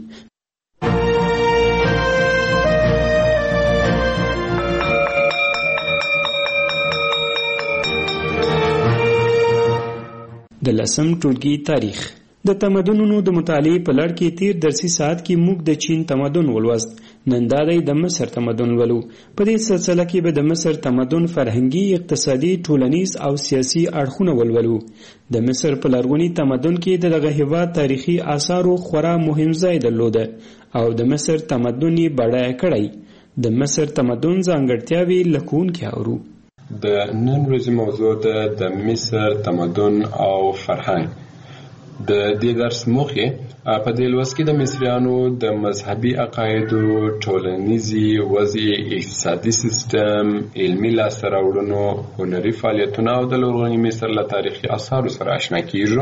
د لسم ټولګي تاریخ. د تمدنونو د مطالعې په لړ کې تیر درسي ساعت کې موږ د چین تمدن ولوست. نن دا دی د مصر تمدن ولو. په دې سلسله کې به د مصر تمدن فرهنګي، اقتصادي، ټولنیز او سیاسي اړخونه ولولو. د مصر په لرغوني تمدن کې د دغه هېواد تاریخي آثارو خورا مهم ځای درلوده او د مصر تمدن یې بډایه کړی. د مصر تمدن ځانګړتیاوې له ښوونکي اورو. د نن ورځې موضوع ده د مصر تمدن او فرهنګ. د دې درس موخه په دې لوست کې د مصریانو د مذهبي عقایدو، ټولنیزي وضع، اقتصادي سیستم، علمي لاسته راوړنو، هنري فعالیتونو او د لرغوني مصر له تاریخي آثارو سره آشنا کیږو.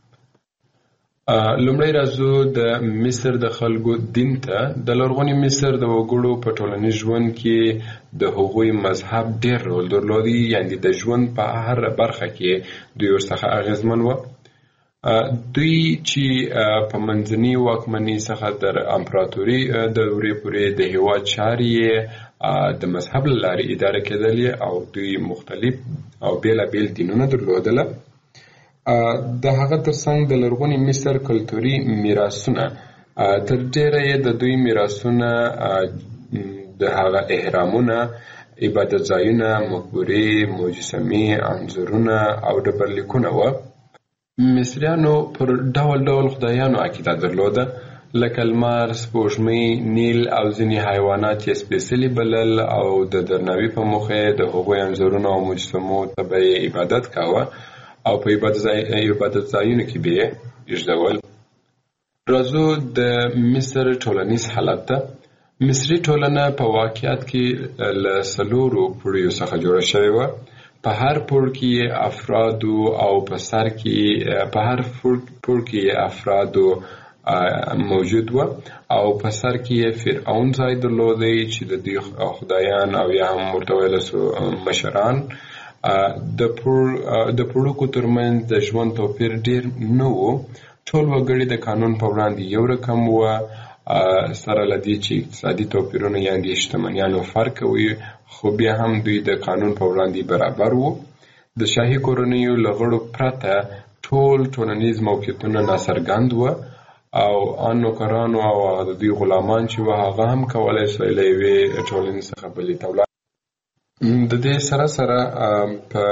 لومړی راځو د مصر د خلکو دین ته. د لرغوني مصر د وګړو په ټولنیز ژوند کې د هغوی مذهب ډېر رول درلودی، یعنی د ژوند په هر برخه کې دوی ورڅخه اغیزمن و. دوی چې په منځني واکمنۍ څخه تر امپراتوري دورې پورې د هېواد چارې د مذهب له لارې اداره کېدلې او دوی مختلف او بېلابېل دینونه درلودله. د هغه ترڅنګ د لرغوني مصر کلتوري میراثونه تر ډېره یې د دوی میراثونه د هغه احرامونه، عبادت ځایونه، مقبرې، مجسمې، انځورونه او ډبرلیکونه وه. مصریانو پر ډول ډول خدایانو عقیده درلوده، لکه لمر، سپوږمۍ، نیل او ځینې حیوانات یې سپېڅلي بلل او د درناوي په موخه د هغوی انځورونو او مجسمو ته به یې عبادت کاوه او په عبادت ځایونو کې به یې ایږدول. راځو د مصر ټولنیز حالت ته. مصري ټولنه په واقعیت کې له څلورو پوړیو څخه جوړه شوې وه. په هر پوړ کې افرادو او په سر کې په هر پوړ کې افرادو موجود و او په سر کې فرعون ځای درلودی چې د دوی خدایان او یا هم ورته ویلی سو مشران. د پوړکو ترمنځ د ژوند توپیر ډیر نه و. ټول وګړي د قانون په وړاندې یو رقم و، سره له دې چې اقتصادي توپیرونه یعنې شتمنیانو فرق وي، خو بیا هم دوی د قانون په وړاندې برابر وو. د شاهي کورنیو له غړو پرته ټول ټولنیز موقعیتونه ناڅرګند وو او ان نوکرانو او د دوی غلامان چې وو هغه هم کولی شول له یوې ټولنې څخه بلې ته ولاړ. د دې سره سره په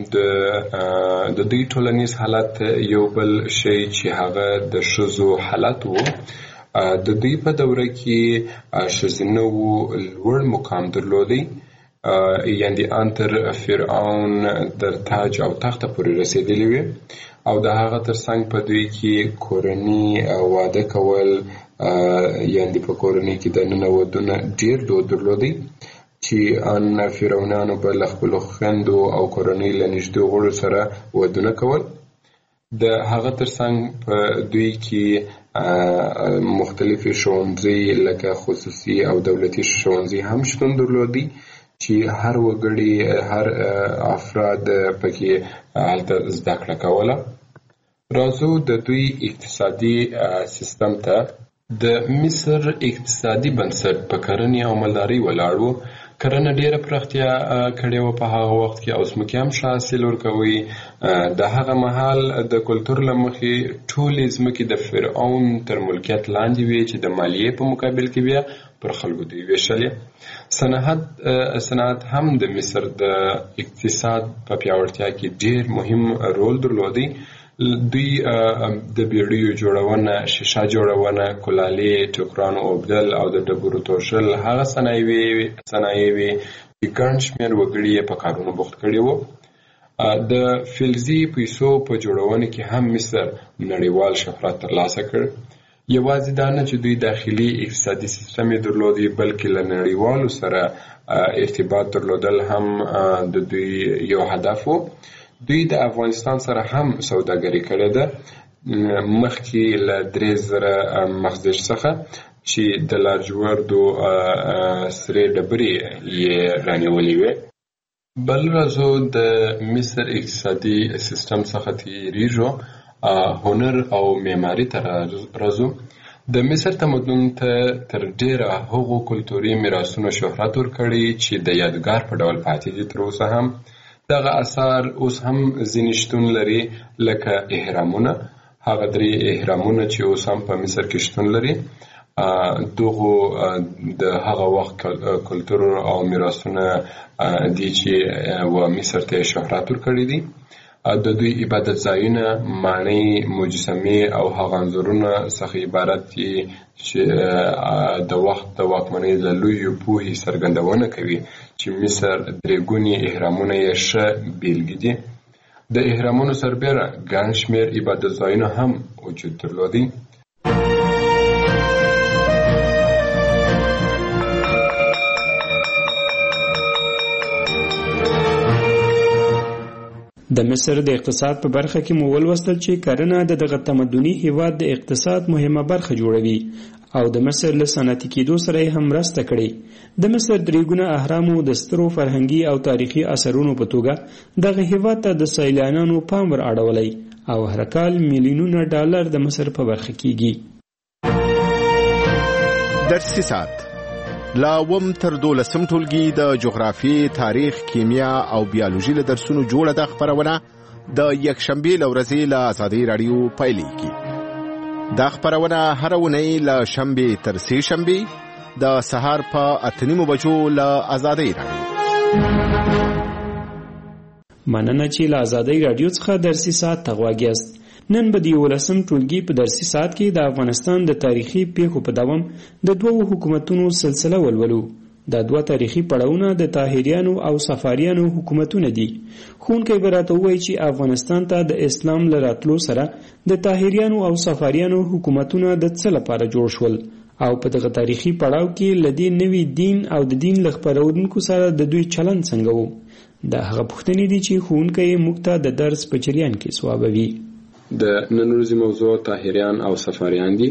د دوی ټولنیز حالت یو بل شی چې هغه د ښځو حالت وو. د دوی په دوره کې ښځینه وو لوړ مقام درلودی، یعنې ان تر فرعون در تاج او تخته پورې رسېدلې وې او د هغه ترڅنګ په دوی کې کورني واده کول، یعنې په کورنۍ کې دننه ودونه ډېر دود درلودی چې ان فرعونانو به له خپلو خویندو او کورنۍ له نږدې غړو سره ودونه کول. د هغه ترڅنګ په دوی کې مختلفې ښوونځي لکه خصوصي او دولتي ښوونځي هم شتون درلودي چې هر وګړي هر افراد پکې هلته زده کړه کوله. راځو د دوی اقتصادي سیستم ته. د مصر اقتصادي بنسټ په کرنې او مالدارۍ ولاړ و. کرنه ډیره پراختیا کړې وه په هغه وخت کې او ځمکې هم ښه حاصل ورکوي. د هغه مهال د کلتور له مخې ټولې ځمکې د فرعون تر ملکیت لاندې وې چې د مالیې په مقابل کې بیا پر خلکو دوی ویشلې. صنعت صنعت هم د مصر د اقتصاد په پیاوړتیا کې ډیر مهم رول درلودی. دوی د بیړیو جوړونه، شیشه جوړونه، کلالې، ټوکرانو اوبدل او د ډبرو توشل هغه صنایع صنایع وې چې ګڼ شمېر وګړي یې په کارونو بوخت کړي وو. د فلزي پیسو په جوړونه کې هم مصر نړیوال شهرت ترلاسه کړ. یوازې دا نه چې دوی داخلي اقتصادي سیستم یې درلودي، بلکې له نړیوالو سره ارتباط درلودل هم د دوی یو هدف و. دوی د افغانستان سره هم سوداګري کړې ده، مخکې له درې زره مخزن څخه چې د لاجوردو سرې ډبرې یې رانیولې وې. بل راځو د مصر اقتصادي سیستم څخه تیریږو، هنر او معماري ته راځو. د مصر تمدن ته تر ډیره هغو کلتوري میراثونو شهرت ورکړی چې د یادګار په ډول پاتې دي تر اوسه هم. دغه اثار اوس هم ځینې شتون لري، لکه اهرامونه، هغه درې اهرامونه چې اوس هم په مصر کې شتون لري. دغو د هغه وخت کلتور او میراثونه دي چې و مصر ته شهرت ورکړی دي. د دوی عبادت ځایونه، ماڼۍ، مجسمې او هغه انځورونه څخه عبارت دي چې د وخت د واکمنۍ له لویو پوهې څرګندونه کوي چې مصر درې ګوني اهرامونه یې ښه بیلګې دي. د اهرامونو سربیره ګڼ شمېر عبادت ځایونه هم وجود درلودي. د مصر د اقتصاد په برخه کې مو ولوستل چې کرنه د دغه تمدني هیواد د اقتصاد مهمه برخه جوړوي او د مصر له صنعتي کېدو سره یې هم مرسته کړې. د مصر درې ګونه اهرامو د سترو فرهنګي او تاریخي اثرونو په توګه دغه هیواد ته د سیلانیانو پام ور اړولی او هر کال میلیونونه ډالر د مصر په برخه کېږي. درسي ساعت لا وم تر دولسم ټولګي د جغرافي، تاریخ، کیمیا او بیولوژي له درسونو جوړه د خبرونه د یکشنبه له ورځې له آزادۍ رادیو پیلېږي. دا خبرونه هر اونۍ له شنبه تر سې شنبه د سهار په اته نیمو بجو له آزادۍ رادیو. مننه چې له آزادۍ رادیو څخه درسي ساعت ته غوږ یاست. نن به د یولسم ټولګي په درسي ساعت کې د افغانستان د تاریخي پیښو په دوام د دوو حکومتونو سلسله ولولو. دا دوه تاریخي پړاوونه د طاهریانو او صفاریانو حکومتونه دي. ښوونکی به راته ووایي چې افغانستان ته د اسلام له راتلو سره د طاهریانو او صفاریانو حکومتونه د څه لپاره جوړ شول او په دغه تاریخي پړاو کې له دې نوي دین او د دین له خپرونکو سره د دوی چلند څنګه و. دا هغه پوښتنې دي چې ښوونکی موږ ته د درس په جریان کې ځوابوي. د نن ورځې موضوع طاهریان او صفاریان دي.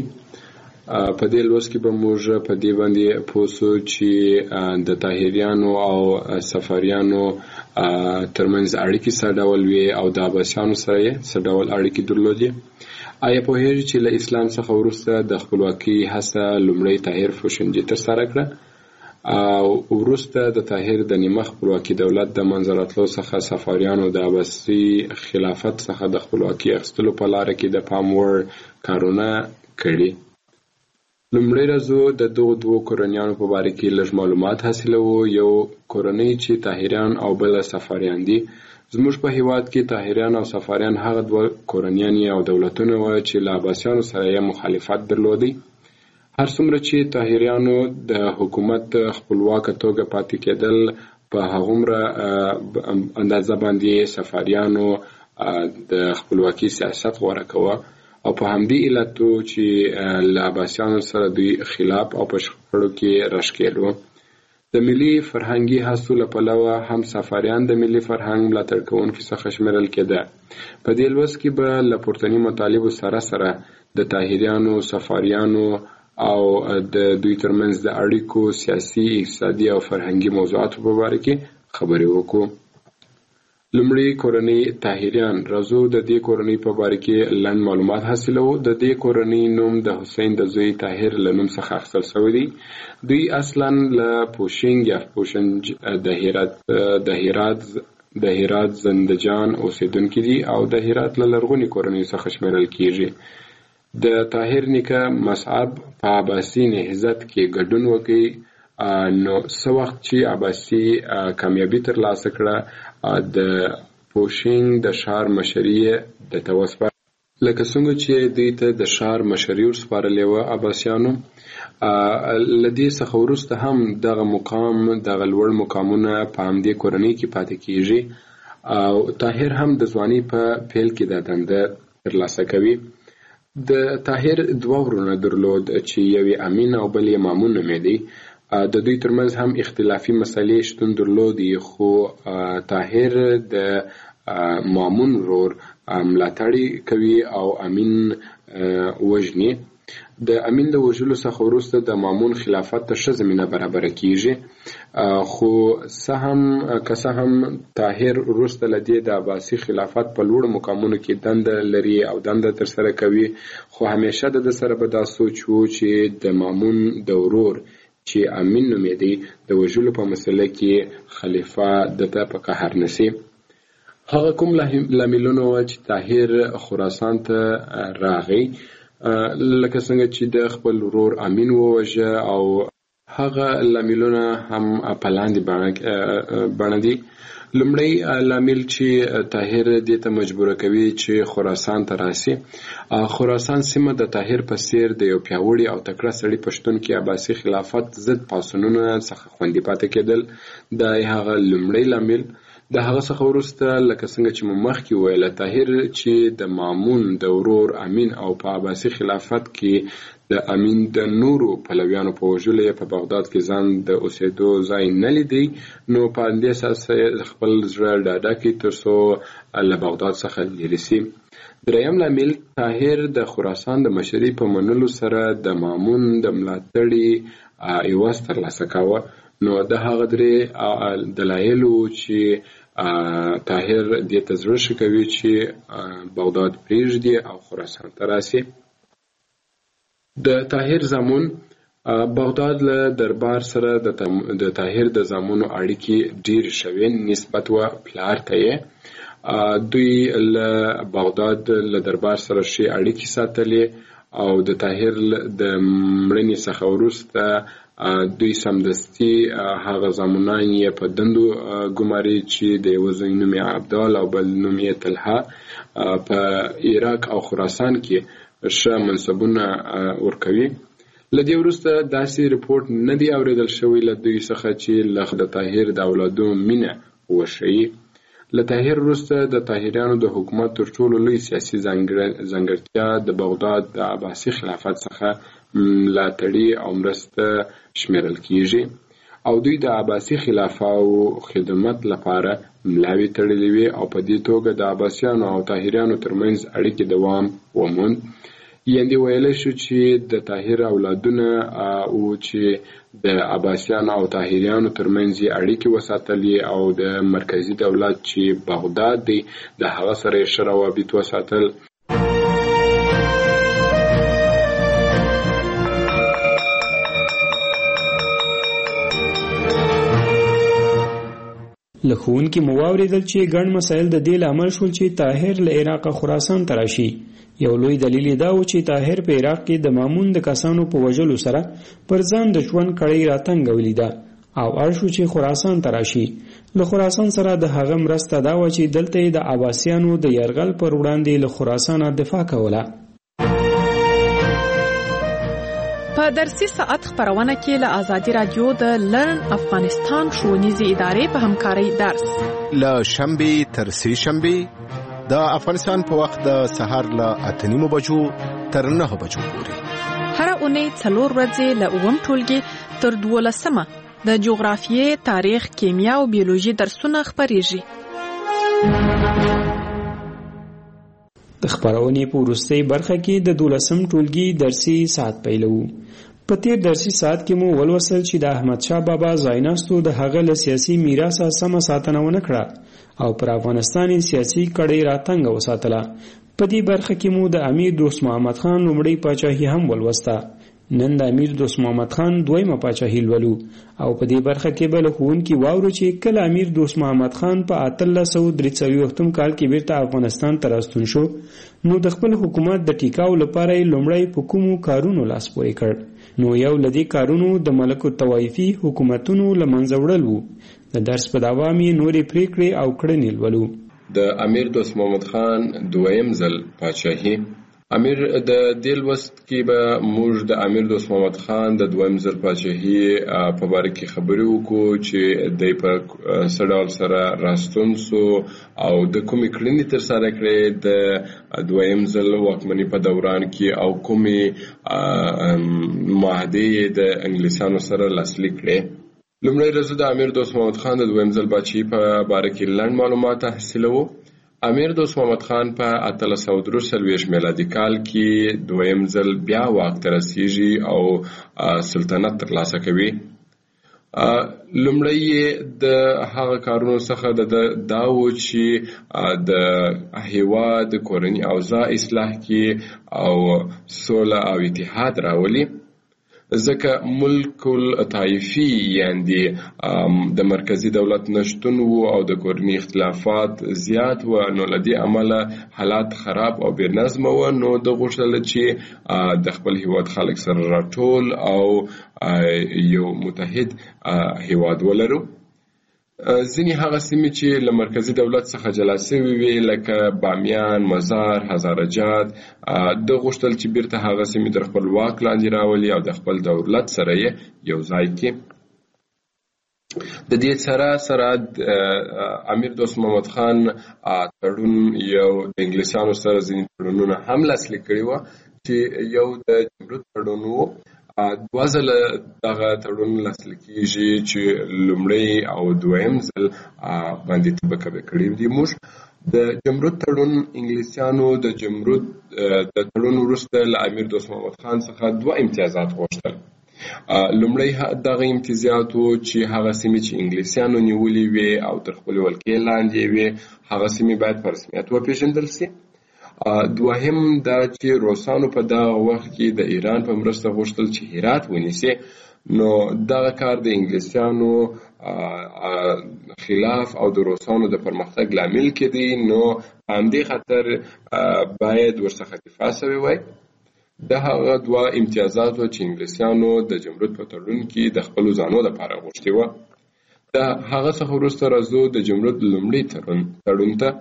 په دې لوست کې به موږ په دې باندې پوه شو چې د طاهریانو او صفاریانو ترمنځ اړیکې څه ډول وې او د عباسیانو سره یې څه ډول اړیکې درلودې. آیا پوهېږئ چې له اسلام څخه وروسته د خپلواکۍ هڅه لومړی طاهر فوشنجي ترسره کړه او وروسته د طاهر د نیمه خپلواکي دولت د منځه راتلو څخه صفاریانو د عباسي خلافت څخه د خپلواکۍ اخیستلو په لاره کې د پام وړ کارونه کړي. لومړی راځو د دغو دوو کورنیانو په باره کې لږ معلومات حاصلوو. یو کورنۍ چې طاهریان او بل صفاریان دي. زموږ په هیواد کې طاهریان او صفاریان هغه دوه کورنیان او دولتونه وو چې له عباسیانو سره یې مخالفت درلودی. هر څومره چې طاهریانو د حکومت خپلواکه توګه پاتې کېدل، په هغومره اندازه باندې صفاریانو د خپلواکي سیاست غوره کوه او په همدې علتو چې له عباسیانو سره دوی خلاف او په شخړو کې راښکېل وو. د ملي فرهنګي هڅو له پلوه هم صفاریان د ملي فرهنګ ملاتړ کوونکي څخه شمیرل کېده. په دې لوست کې به له پورتني مطالبو سره سره د طاهریانو، صفاریانو او د دوی ترمنځ د اړیکو سیاسي، اقتصادي او فرهنګي موضوعاتو په باره کې خبرې وکړو. لومړی کورنۍ طاهریان راځو د دې کورنۍ په باره کې لنډ معلومات حاصلو. د دې کورنۍ نوم د حسین د زوی طاهر له نوم څخه اخیستل شوی دی. دوی اصلا له پوشنګ یا پوشنج د هرات د هرات د هرات زندجان اوسیدونکي دي او د هرات له لرغوني کورنۍ څخه شمیرل کیږي. د طاهر نیکه مصعب په عباسي نهضت کې ګډون وکړي، نو څه وخت چې عباسي کامیابي ترلاسه کړه د پوشنګ د ښار مشري د توسپه لکه څنګه چې دوی ته د ښار مشري ورسپارلې وه عباسیانو. له دې څخه وروسته هم دغه مقام دغه لوړ مقامونه په همدې کورنۍ کې پاتې کیږي او طاهر هم د ځوانۍ په پیل کې دا دنده ترلاسه کوي. د طاهر دوه ورونه درلود چې یو یې امین او بل یې مامون نومېدی. د دوی ترمنځ هم اختلافي مسلې شتون درلودي، خو طاهر د مامون ورور ملاتړ کوي او امین وژني. د امین د وژلو څخه وروسته د مامون خلافت ته ښه زمینه برابره کیږي، خو څه هم که څه هم طاهر وروسته له دې د عباسي خلافت په لوړو مقامونو کې دنده لري او دنده ترسره کوي، خو همیشه د ده سره به دا سوچ و چې د مامون د ورور چې امین نومېدی د وژلو په مسله کې خلیفه دته په قهر نسی. هغه کوم لاملونه وه چې طاهر خراسان ته راغی، لکه څنګه چې د خپل ورور امین ووژه او هغه لاملونه هم په لاندې بڼه دي. لومړی لامل چې طاهر دې ته مجبوره کوي چې خراسان ته راسي. خراسان سیمه د طاهر په څیر د یو پیاوړي او تکړه سړي په شتون کې عباسي خلافت ضد پاڅونونو څخه خوندي پاتې کېدل. دا هغه لومړی لامل. د هغه څخه وروسته لکه څنګه چې مو مخکې وویل، طاهر چې د مامون د ورور امین او په عباسي خلافت کې د امین د نورو پلویانو په وژلو یې په بغداد کې ځان د اوسېدو ځای نه لیدی، نو په همدې اساس خپل زړه ډاډه کړي تر څو له بغداد څخه لرې سي. دریم لامل، طاهر د خراسان د مشرۍ په منلو سره د مامون د ملاتړي عوض ترلاسه کاوه. نو د هغه درې دلایلو چې طاهر دې ته زړه ښه کوي چې بغداد پرېږدي او خراسان ته راسي. د طاهر زامن بغداد له دربار سره د طاهر د زامنو اړیکې ډېرې شوې نسبت و پلار ته یې. دوی له بغداد له دربار سره ښې اړیکې ساتلې او د طاهر د مړینې څخه وروسته دوی سمدستي هغه زامنان یې په دندو ګماري چې د یوه زوی نوم یې عبدال او بل نوم یې طلحه په عراق او خراسان کې ښه منصبونه ورکوي. له دې وروسته داسې رپورټ نه دی اورېدل شوی له دوی څخه چې له د طاهر د اولادو مینه وښیي. له طاهر وروسته د طاهریانو د حکومت تر ټولو لوی سیاسي ځانګړتیا د بغداد د عباسي خلافت څخه ملاتړي او مرسته شمیرل کیږي او دوی د عباسي خلافه او خدمت لپاره ملاوي تړلې وي او په دې توګه د عباسیانو او طاهریانو ترمنځ اړیکې دوام وموند. یعنې ویلی شو چې د طاهر اولادونه او چې د عباسیانو او طاهریانو ترمنځ یې اړیکې وساتلې او د مرکزي دولت چې بغداد دی د هغه سره یې ښه روابط وساتل. له ښوونکي مو واورېدل چې ګڼ مسایل د دې لامل شول چې طاهر له عراق خراسان ته راشي. یو لوی دلیل دا و چې طاهر په عراق کې د مامون د کسانو په وژلو سره پر ځان د ژوند کړۍ راتنګولې ده او اړ شو چې خراسان ته راشي. له خراسان سره د هغه مرسته دا و چې دلته د عباسیانو د یرغل پر وړاندې له خراسان دفاع کوله. په درسي ساعت خبرونه کې له آزادي رادیو د لرن افغانستان ښوونیزې ادارې په همکارۍ درس له شنبې تر سې شنبې د افغانستان په وخت د سهار له اته نیمو بجو تر نهه بجو پورې هر اونۍ څلور ورځې له اووم ټولګي تر دولسمه د جغرافیې، تاریخ، کیمیا او بیولوژي درسونه خپریږي. د خبرونې په وروستۍ برخه کې د دولسم ټولګي درسي ساعت پیلوو. په تیر درسي ساعت کې مو ولوستل چې د احمد شاه بابا ځایناستو د هغه له سیاسي میراثه سمه ساتنه ونه کړه او پر افغانستان سیاسي کړۍ راتنګ وساتله. په دې برخه کې مو د امیر دوست محمد خان لومړی پاچاهي هم ولوسته. نن د امیر دوست محمد خان دویمه پاچاهي لولو او په دې برخه کې به له ښوونکي واورو چې کله امیر دوست محمد خان په اتلس سوه درې څلوېښتم کال کې بیرته افغانستان ته راستون شو، نو د خپل حکومت د ټیکاو لپاره یې لومړی په کومو کارونو لاس پورې کړ. نو یو له دې کارونو د ملک الطوایفي حکومتونو له منځه وړل وو. د درس په دوام یې نورې پریکړې او کړنې لولو. د امیر دوست محمد خان دویم ځل پاچاهي. امیر د دې لوست کې به موږ د امیر دوست محمد خان د دویم ځل پاچاهي په باره کې خبرې وکړو چې دی په څه ډول سره راستون سو او د کومې کړنې ترسره کړې د دویم ځل واکمنۍ په دوران کې او کومې معاهدې د انګلیسانو سره لاسلیک کړې. لومړی ورځ د امیر دوست محمد خان د دویم ځل پاچاهي په باره کې لنډ معلومات حاصلوو. امیر دوست محمد خان په اتلس سوه درې څلوېښت میلادي کال کې دویم ځل بیا واک ته رسیږي او سلطنت ترلاسه کوي. لومړی یې د هغه کارونو څخه د دا و چې د هیواد کورني اوضاع اصلاح کړي او سوله او اتحاد راولي، ځکه ملک الطایفي یعنی د مرکزی دولت نشتون وو او د کورني اختلافات زیات و، نو له دې امله حالات خراب او بې نظمه وو. نو د غوښتل چې د خپل هیواد خلک سره راټول او یو متحد هیواد ولرو. ځینې هغه سیمې چې له مرکزي دولت څخه جلا شوې وې لکه بامیان، مزار، هزارجات، د غوښتل چې بیرته هغه سیمې تر خپل واک لاندې راولي او د خپل دولت سره یې یو ځای کړي. د دې سره سره امیر دوست محمد خان تړون یو د انګلیسانو سره ځینې تړونونه هم لاسلیک کړي وو چې یو د جمرود تړون وو. دوه ځله دغه تړون لاسلیک کېږي چې لومړی او دویم ځل باندې طبقه کړي دي. موږ د جمرود تړون انګلیسیانو د جمرود د تړون وروسته له امیر دوست محمد خان څخه دوه امتیازات غوښتل. لومړی دغه امتیازات و چې هغه سیمې چې انګلیسیانو نیولې وې او تر خپلې ولکې لاندې وې هغه سیمې باید په رسمیت وپېژندل سي. دوهم دا چې روسانو په دغه وخت کې د ایران په مرسته غوښتل چې هرات ونیسي، نو دغه کار د انګلیسیانو خلاف او د روسانو د پرمختګ لامل کېدی، نو همدې خاطر باید ورڅخه دفاع شوی وای. د هغه دوه امتیازات و چې انګلیسیانو د جمرود په تړون کې د خپلو ځانو لپاره غوښتي وه. د هغه څخه وروسته راځو د جمرود لومړي تړون ته.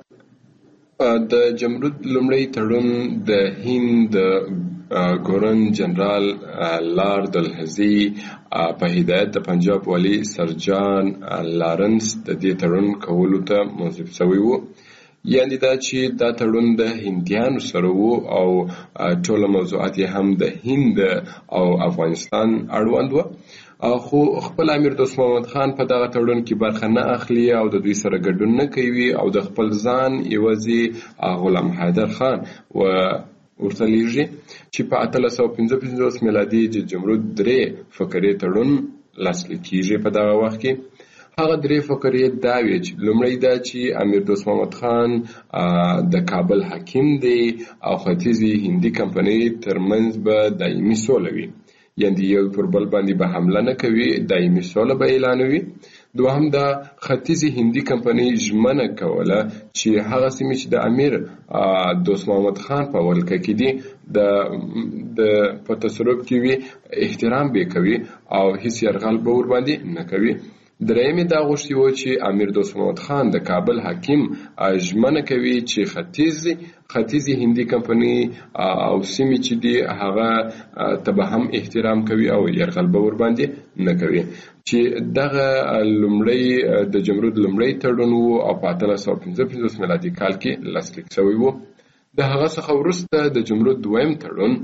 د جمرود لومړی تړون د هند د ګورن جنرال لارد الهزي په هدایت د پنجاب والي سر جان لارنس د دې تړون کولو ته موظف شوی و. یعنی دا چې دا تړون د هندیانو سره و او ټوله موضوعات یې هم د هند او افغانستان اړوند و. خو خپل امیر دوست محمد خان په دغه تړون کې برخه نه اخلي او د دوی سره ګډون نه کوي او د خپل ځان یوازې غلام حیدر خان و ورته لیږي چې په اتلس سوه پنځه پنځوس میلادي د جمرود درې فقرې تړون لاسلیک کېږي. په دغه وخت کې هغه درې فقرې دا وې چې لومړی دا چې امیر دوست محمد خان د کابل حاکم دی او ختیځي هندي کمپنۍ ترمنځ به دایمي سوله وي، یعنی یو پر بل باندې به حمله نه کوي، دایمي سوله به اعلانوي. دوهم دا ختیځي هندي کمپنۍ ژمنه کوله چې هغه سیمې چې د امیر دوست محمد خان په ولکه کې دي د په تصرف کې وي احترام به کوي او هیڅ یرغل به ور باندې نه کوي. درېیمې دا غوښتي و چې امیر دوست محمد خان د کابل حاکم ژمنه کوي چې ختیځي ختیځي هندي کمپنۍ او سیمې چې دي هغه ته به هم احترام کوي او یرغل به ور باندې نه کوي. چې دغه لومړی د جمرود لومړی تړون و او په اتلس سوه پنځه پنځوس میلادي کال کې لاسلیک شوی و. د هغه څخه وروسته د جمرود دویم تړون.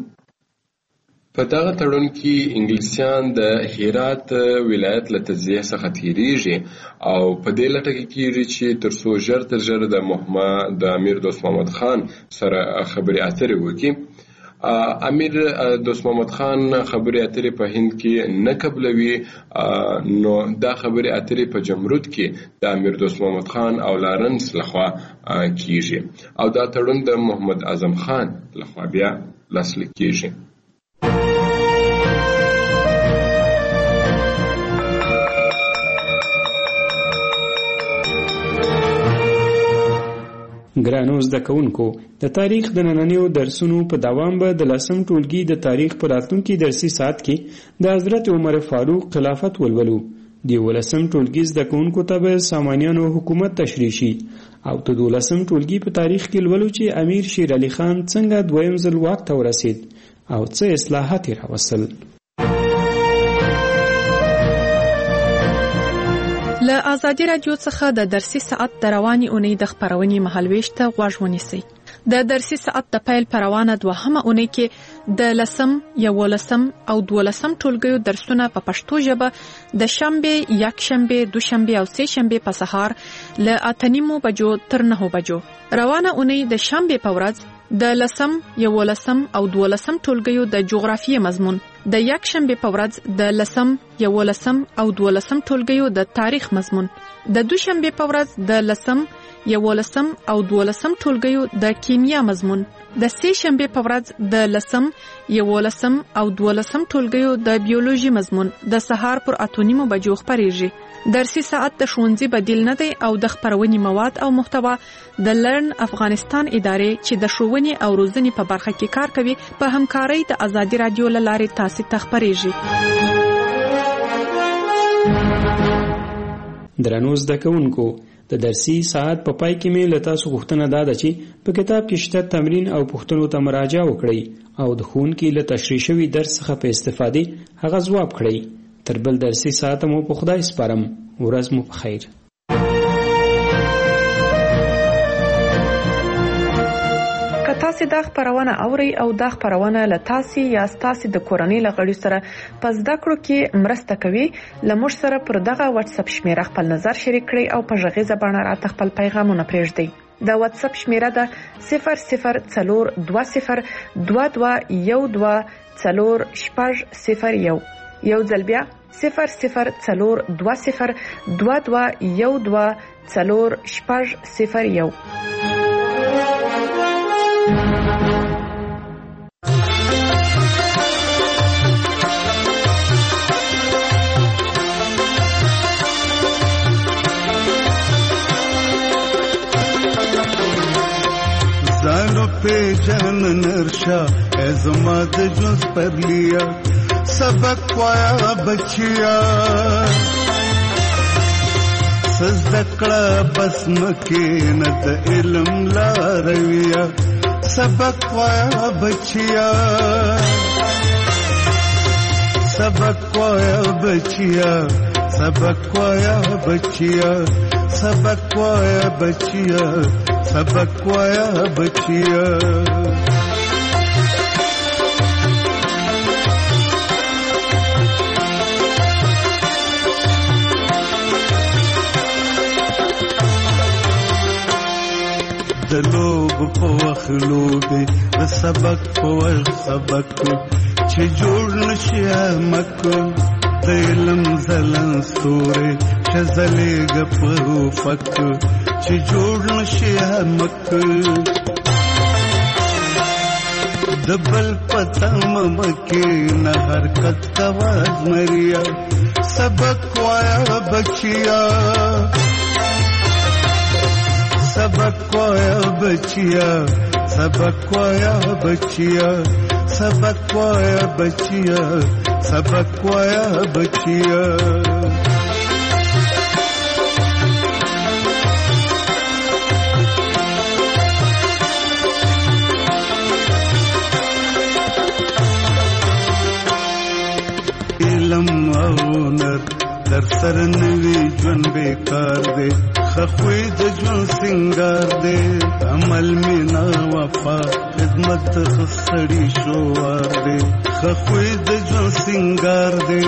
په دغه تړون کې انګلیسیان د هرات ولایت له تجزیه څخه تیریږي او په دې لټه کې کېږي چې تر څو ژر تر ژره د محمد د امیر دوست محمد خان سره خبرې اترې وکړي. امیر دوست محمد خان خبرې اترې په هند کې نه قبلوي، نو دا خبرې اترې په جمرود کې د امیر دوست محمد خان او لارنس لخوا کیږي او دا تړون د محمد اعظم خان لخوا بیا لاسلیک کیږي. ګرانو زده کوونکو، د تاریخ د نننیو درسونو په دوام به د لسم ټولګي د تاریخ په راتلونکي درسي ساعت کې د حضرت عمر فاروق خلافت ولولو. د یولسم ټولګي زده کوونکو ته به سامانیانو حکومت تشریح شي او د دولسم ټولګي په تاریخ کې لولو چې امیر شیر علي خان څنګه دویم ځل واک ته ورسید او څه اصلاحات یې راوستل. له ازادي راډیو څخه د درسي ساعت د رواني اونۍ د خبرونې مهالويش ته غوږ ونیسئ. د درسي ساعت د پیل پروانه دوهمه اونۍ کې د لسم، یولسم او دولسم ټولګیو درسونه په پښتو ژبه د شنبه، یکشنبه، دوشنبه او سه شنبه په سهار له اتنیمو بجو تر نهو بجو. روانه اونۍ د شنبه په ورځ د لسم، یولسم او دولسم ټولګیو د جغرافیې مضمون، د یکشنبه په ورځ د لسم، یولسم او دولسم ټولګیو د تاریخ مضمون، د دوشنبه په ورځ د لسم، یولسم او دولسم ټولګیو د کیمیا مضمون، د سه شنبه په ورځ د لسم، یولسم او دولسم ټولګیو د بیولوژي مضمون د سهار پر اتونیمو بجو خبرېږي. درسي ساعت د ښوونځي بدیل نه دی او د خبرونې مواد او محتوا د لرن افغانستان ادارې چې د ښوونې او روزنې په برخه کې کار کوي په همکارۍ د ازادي راډیو له لارې تاسو ته خبرېږي. درنو زده کوونکو، د درسي ساعت په پای کې مې له تاسو غوښتنه دا ده چې په کتاب کې شته تمرین او پوښتنو ته مراجعه وکړئ او د ښوونکي له تشریح شوي درس څخه په استفادې هغه ځواب کړئ. تر بل درسي ساعت مو په خدای سپارم. ورځ مو په خیر. که تاسو دا خبرونه اورئ او دا خبرونه له تاسو یا تاسو د کورنۍ لغړي سره په زده کړو کې مرسته کوي، لمر سره پر دغه واتس اپ شمیره خپل نظر شریک کړئ او په ژغیزه باندې راته خپل پیغامونه پرېږدئ. د واتس اپ شمیره ده صفر صفر څلور دوه صفر دوه دوه یو دوه څلور شپږ صفر یو. یو ځل بیا صفر صفر څلور دوه صفر دوه دوه یو دوه څلور شپږ صفر یو. زانو पे जन नरशा एज़माद जुज पर लिया सबक वाया बचिया सजदकड़ा बसम के नद इल्म ला रविया सबक वाया बचिया सबक वाया बचिया सबक वाया बचिया सबक वाया बचिया सबक वाया बचिया. د لوب په وخلو دې د سبق په وخت سبق چې جوړ نشي مک د علم زلن سورې شزلې غپرو فک چې جوړ نشي مک دبل پتم مکه نه حرکت کواز مریا سبق وایا بچیا सबक वाया बचिया सबक वाया बचिया सबक वाया बचिया सबक वाया बचिया. इल्म औनर در سر نوی جون بیکار دے خخوی د جون سنگار دے عمل مینا وفا خدمت خسڑی شوار دے خخوی د جون سنگار دے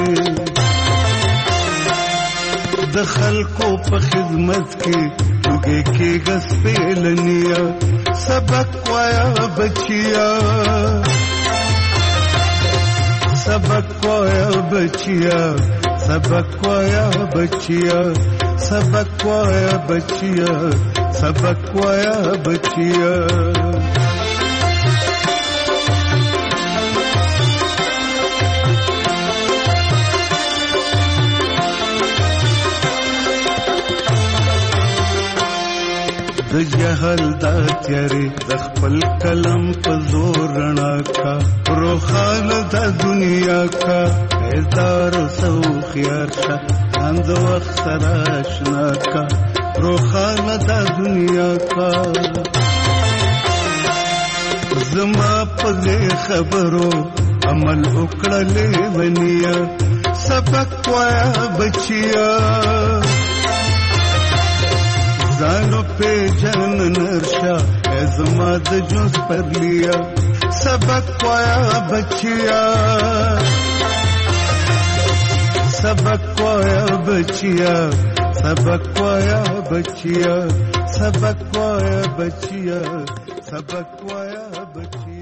د خلقو په خدمت کې وګه کې غس په لنیا سبق وایا بچیا बचिया सबक वाया बचिया सबक वाया बचिया सबक वाया बचिया د جهل دا تیارې د خپل کلم په زور رڼا کا روخان د دنیا کا هزار سو خيار شه اند وخت سره آشنا کا روخان د دنیا کا زما په خبرو عمل وکړلې ونیا سبق وایا بچیا زانو पे जन नरशा ऐज़मा द जोस पर लिया सबक वाया बचिया सबक वाया बचिया सबक वाया बचिया सबक वाया बचिया सबक वाया बचिया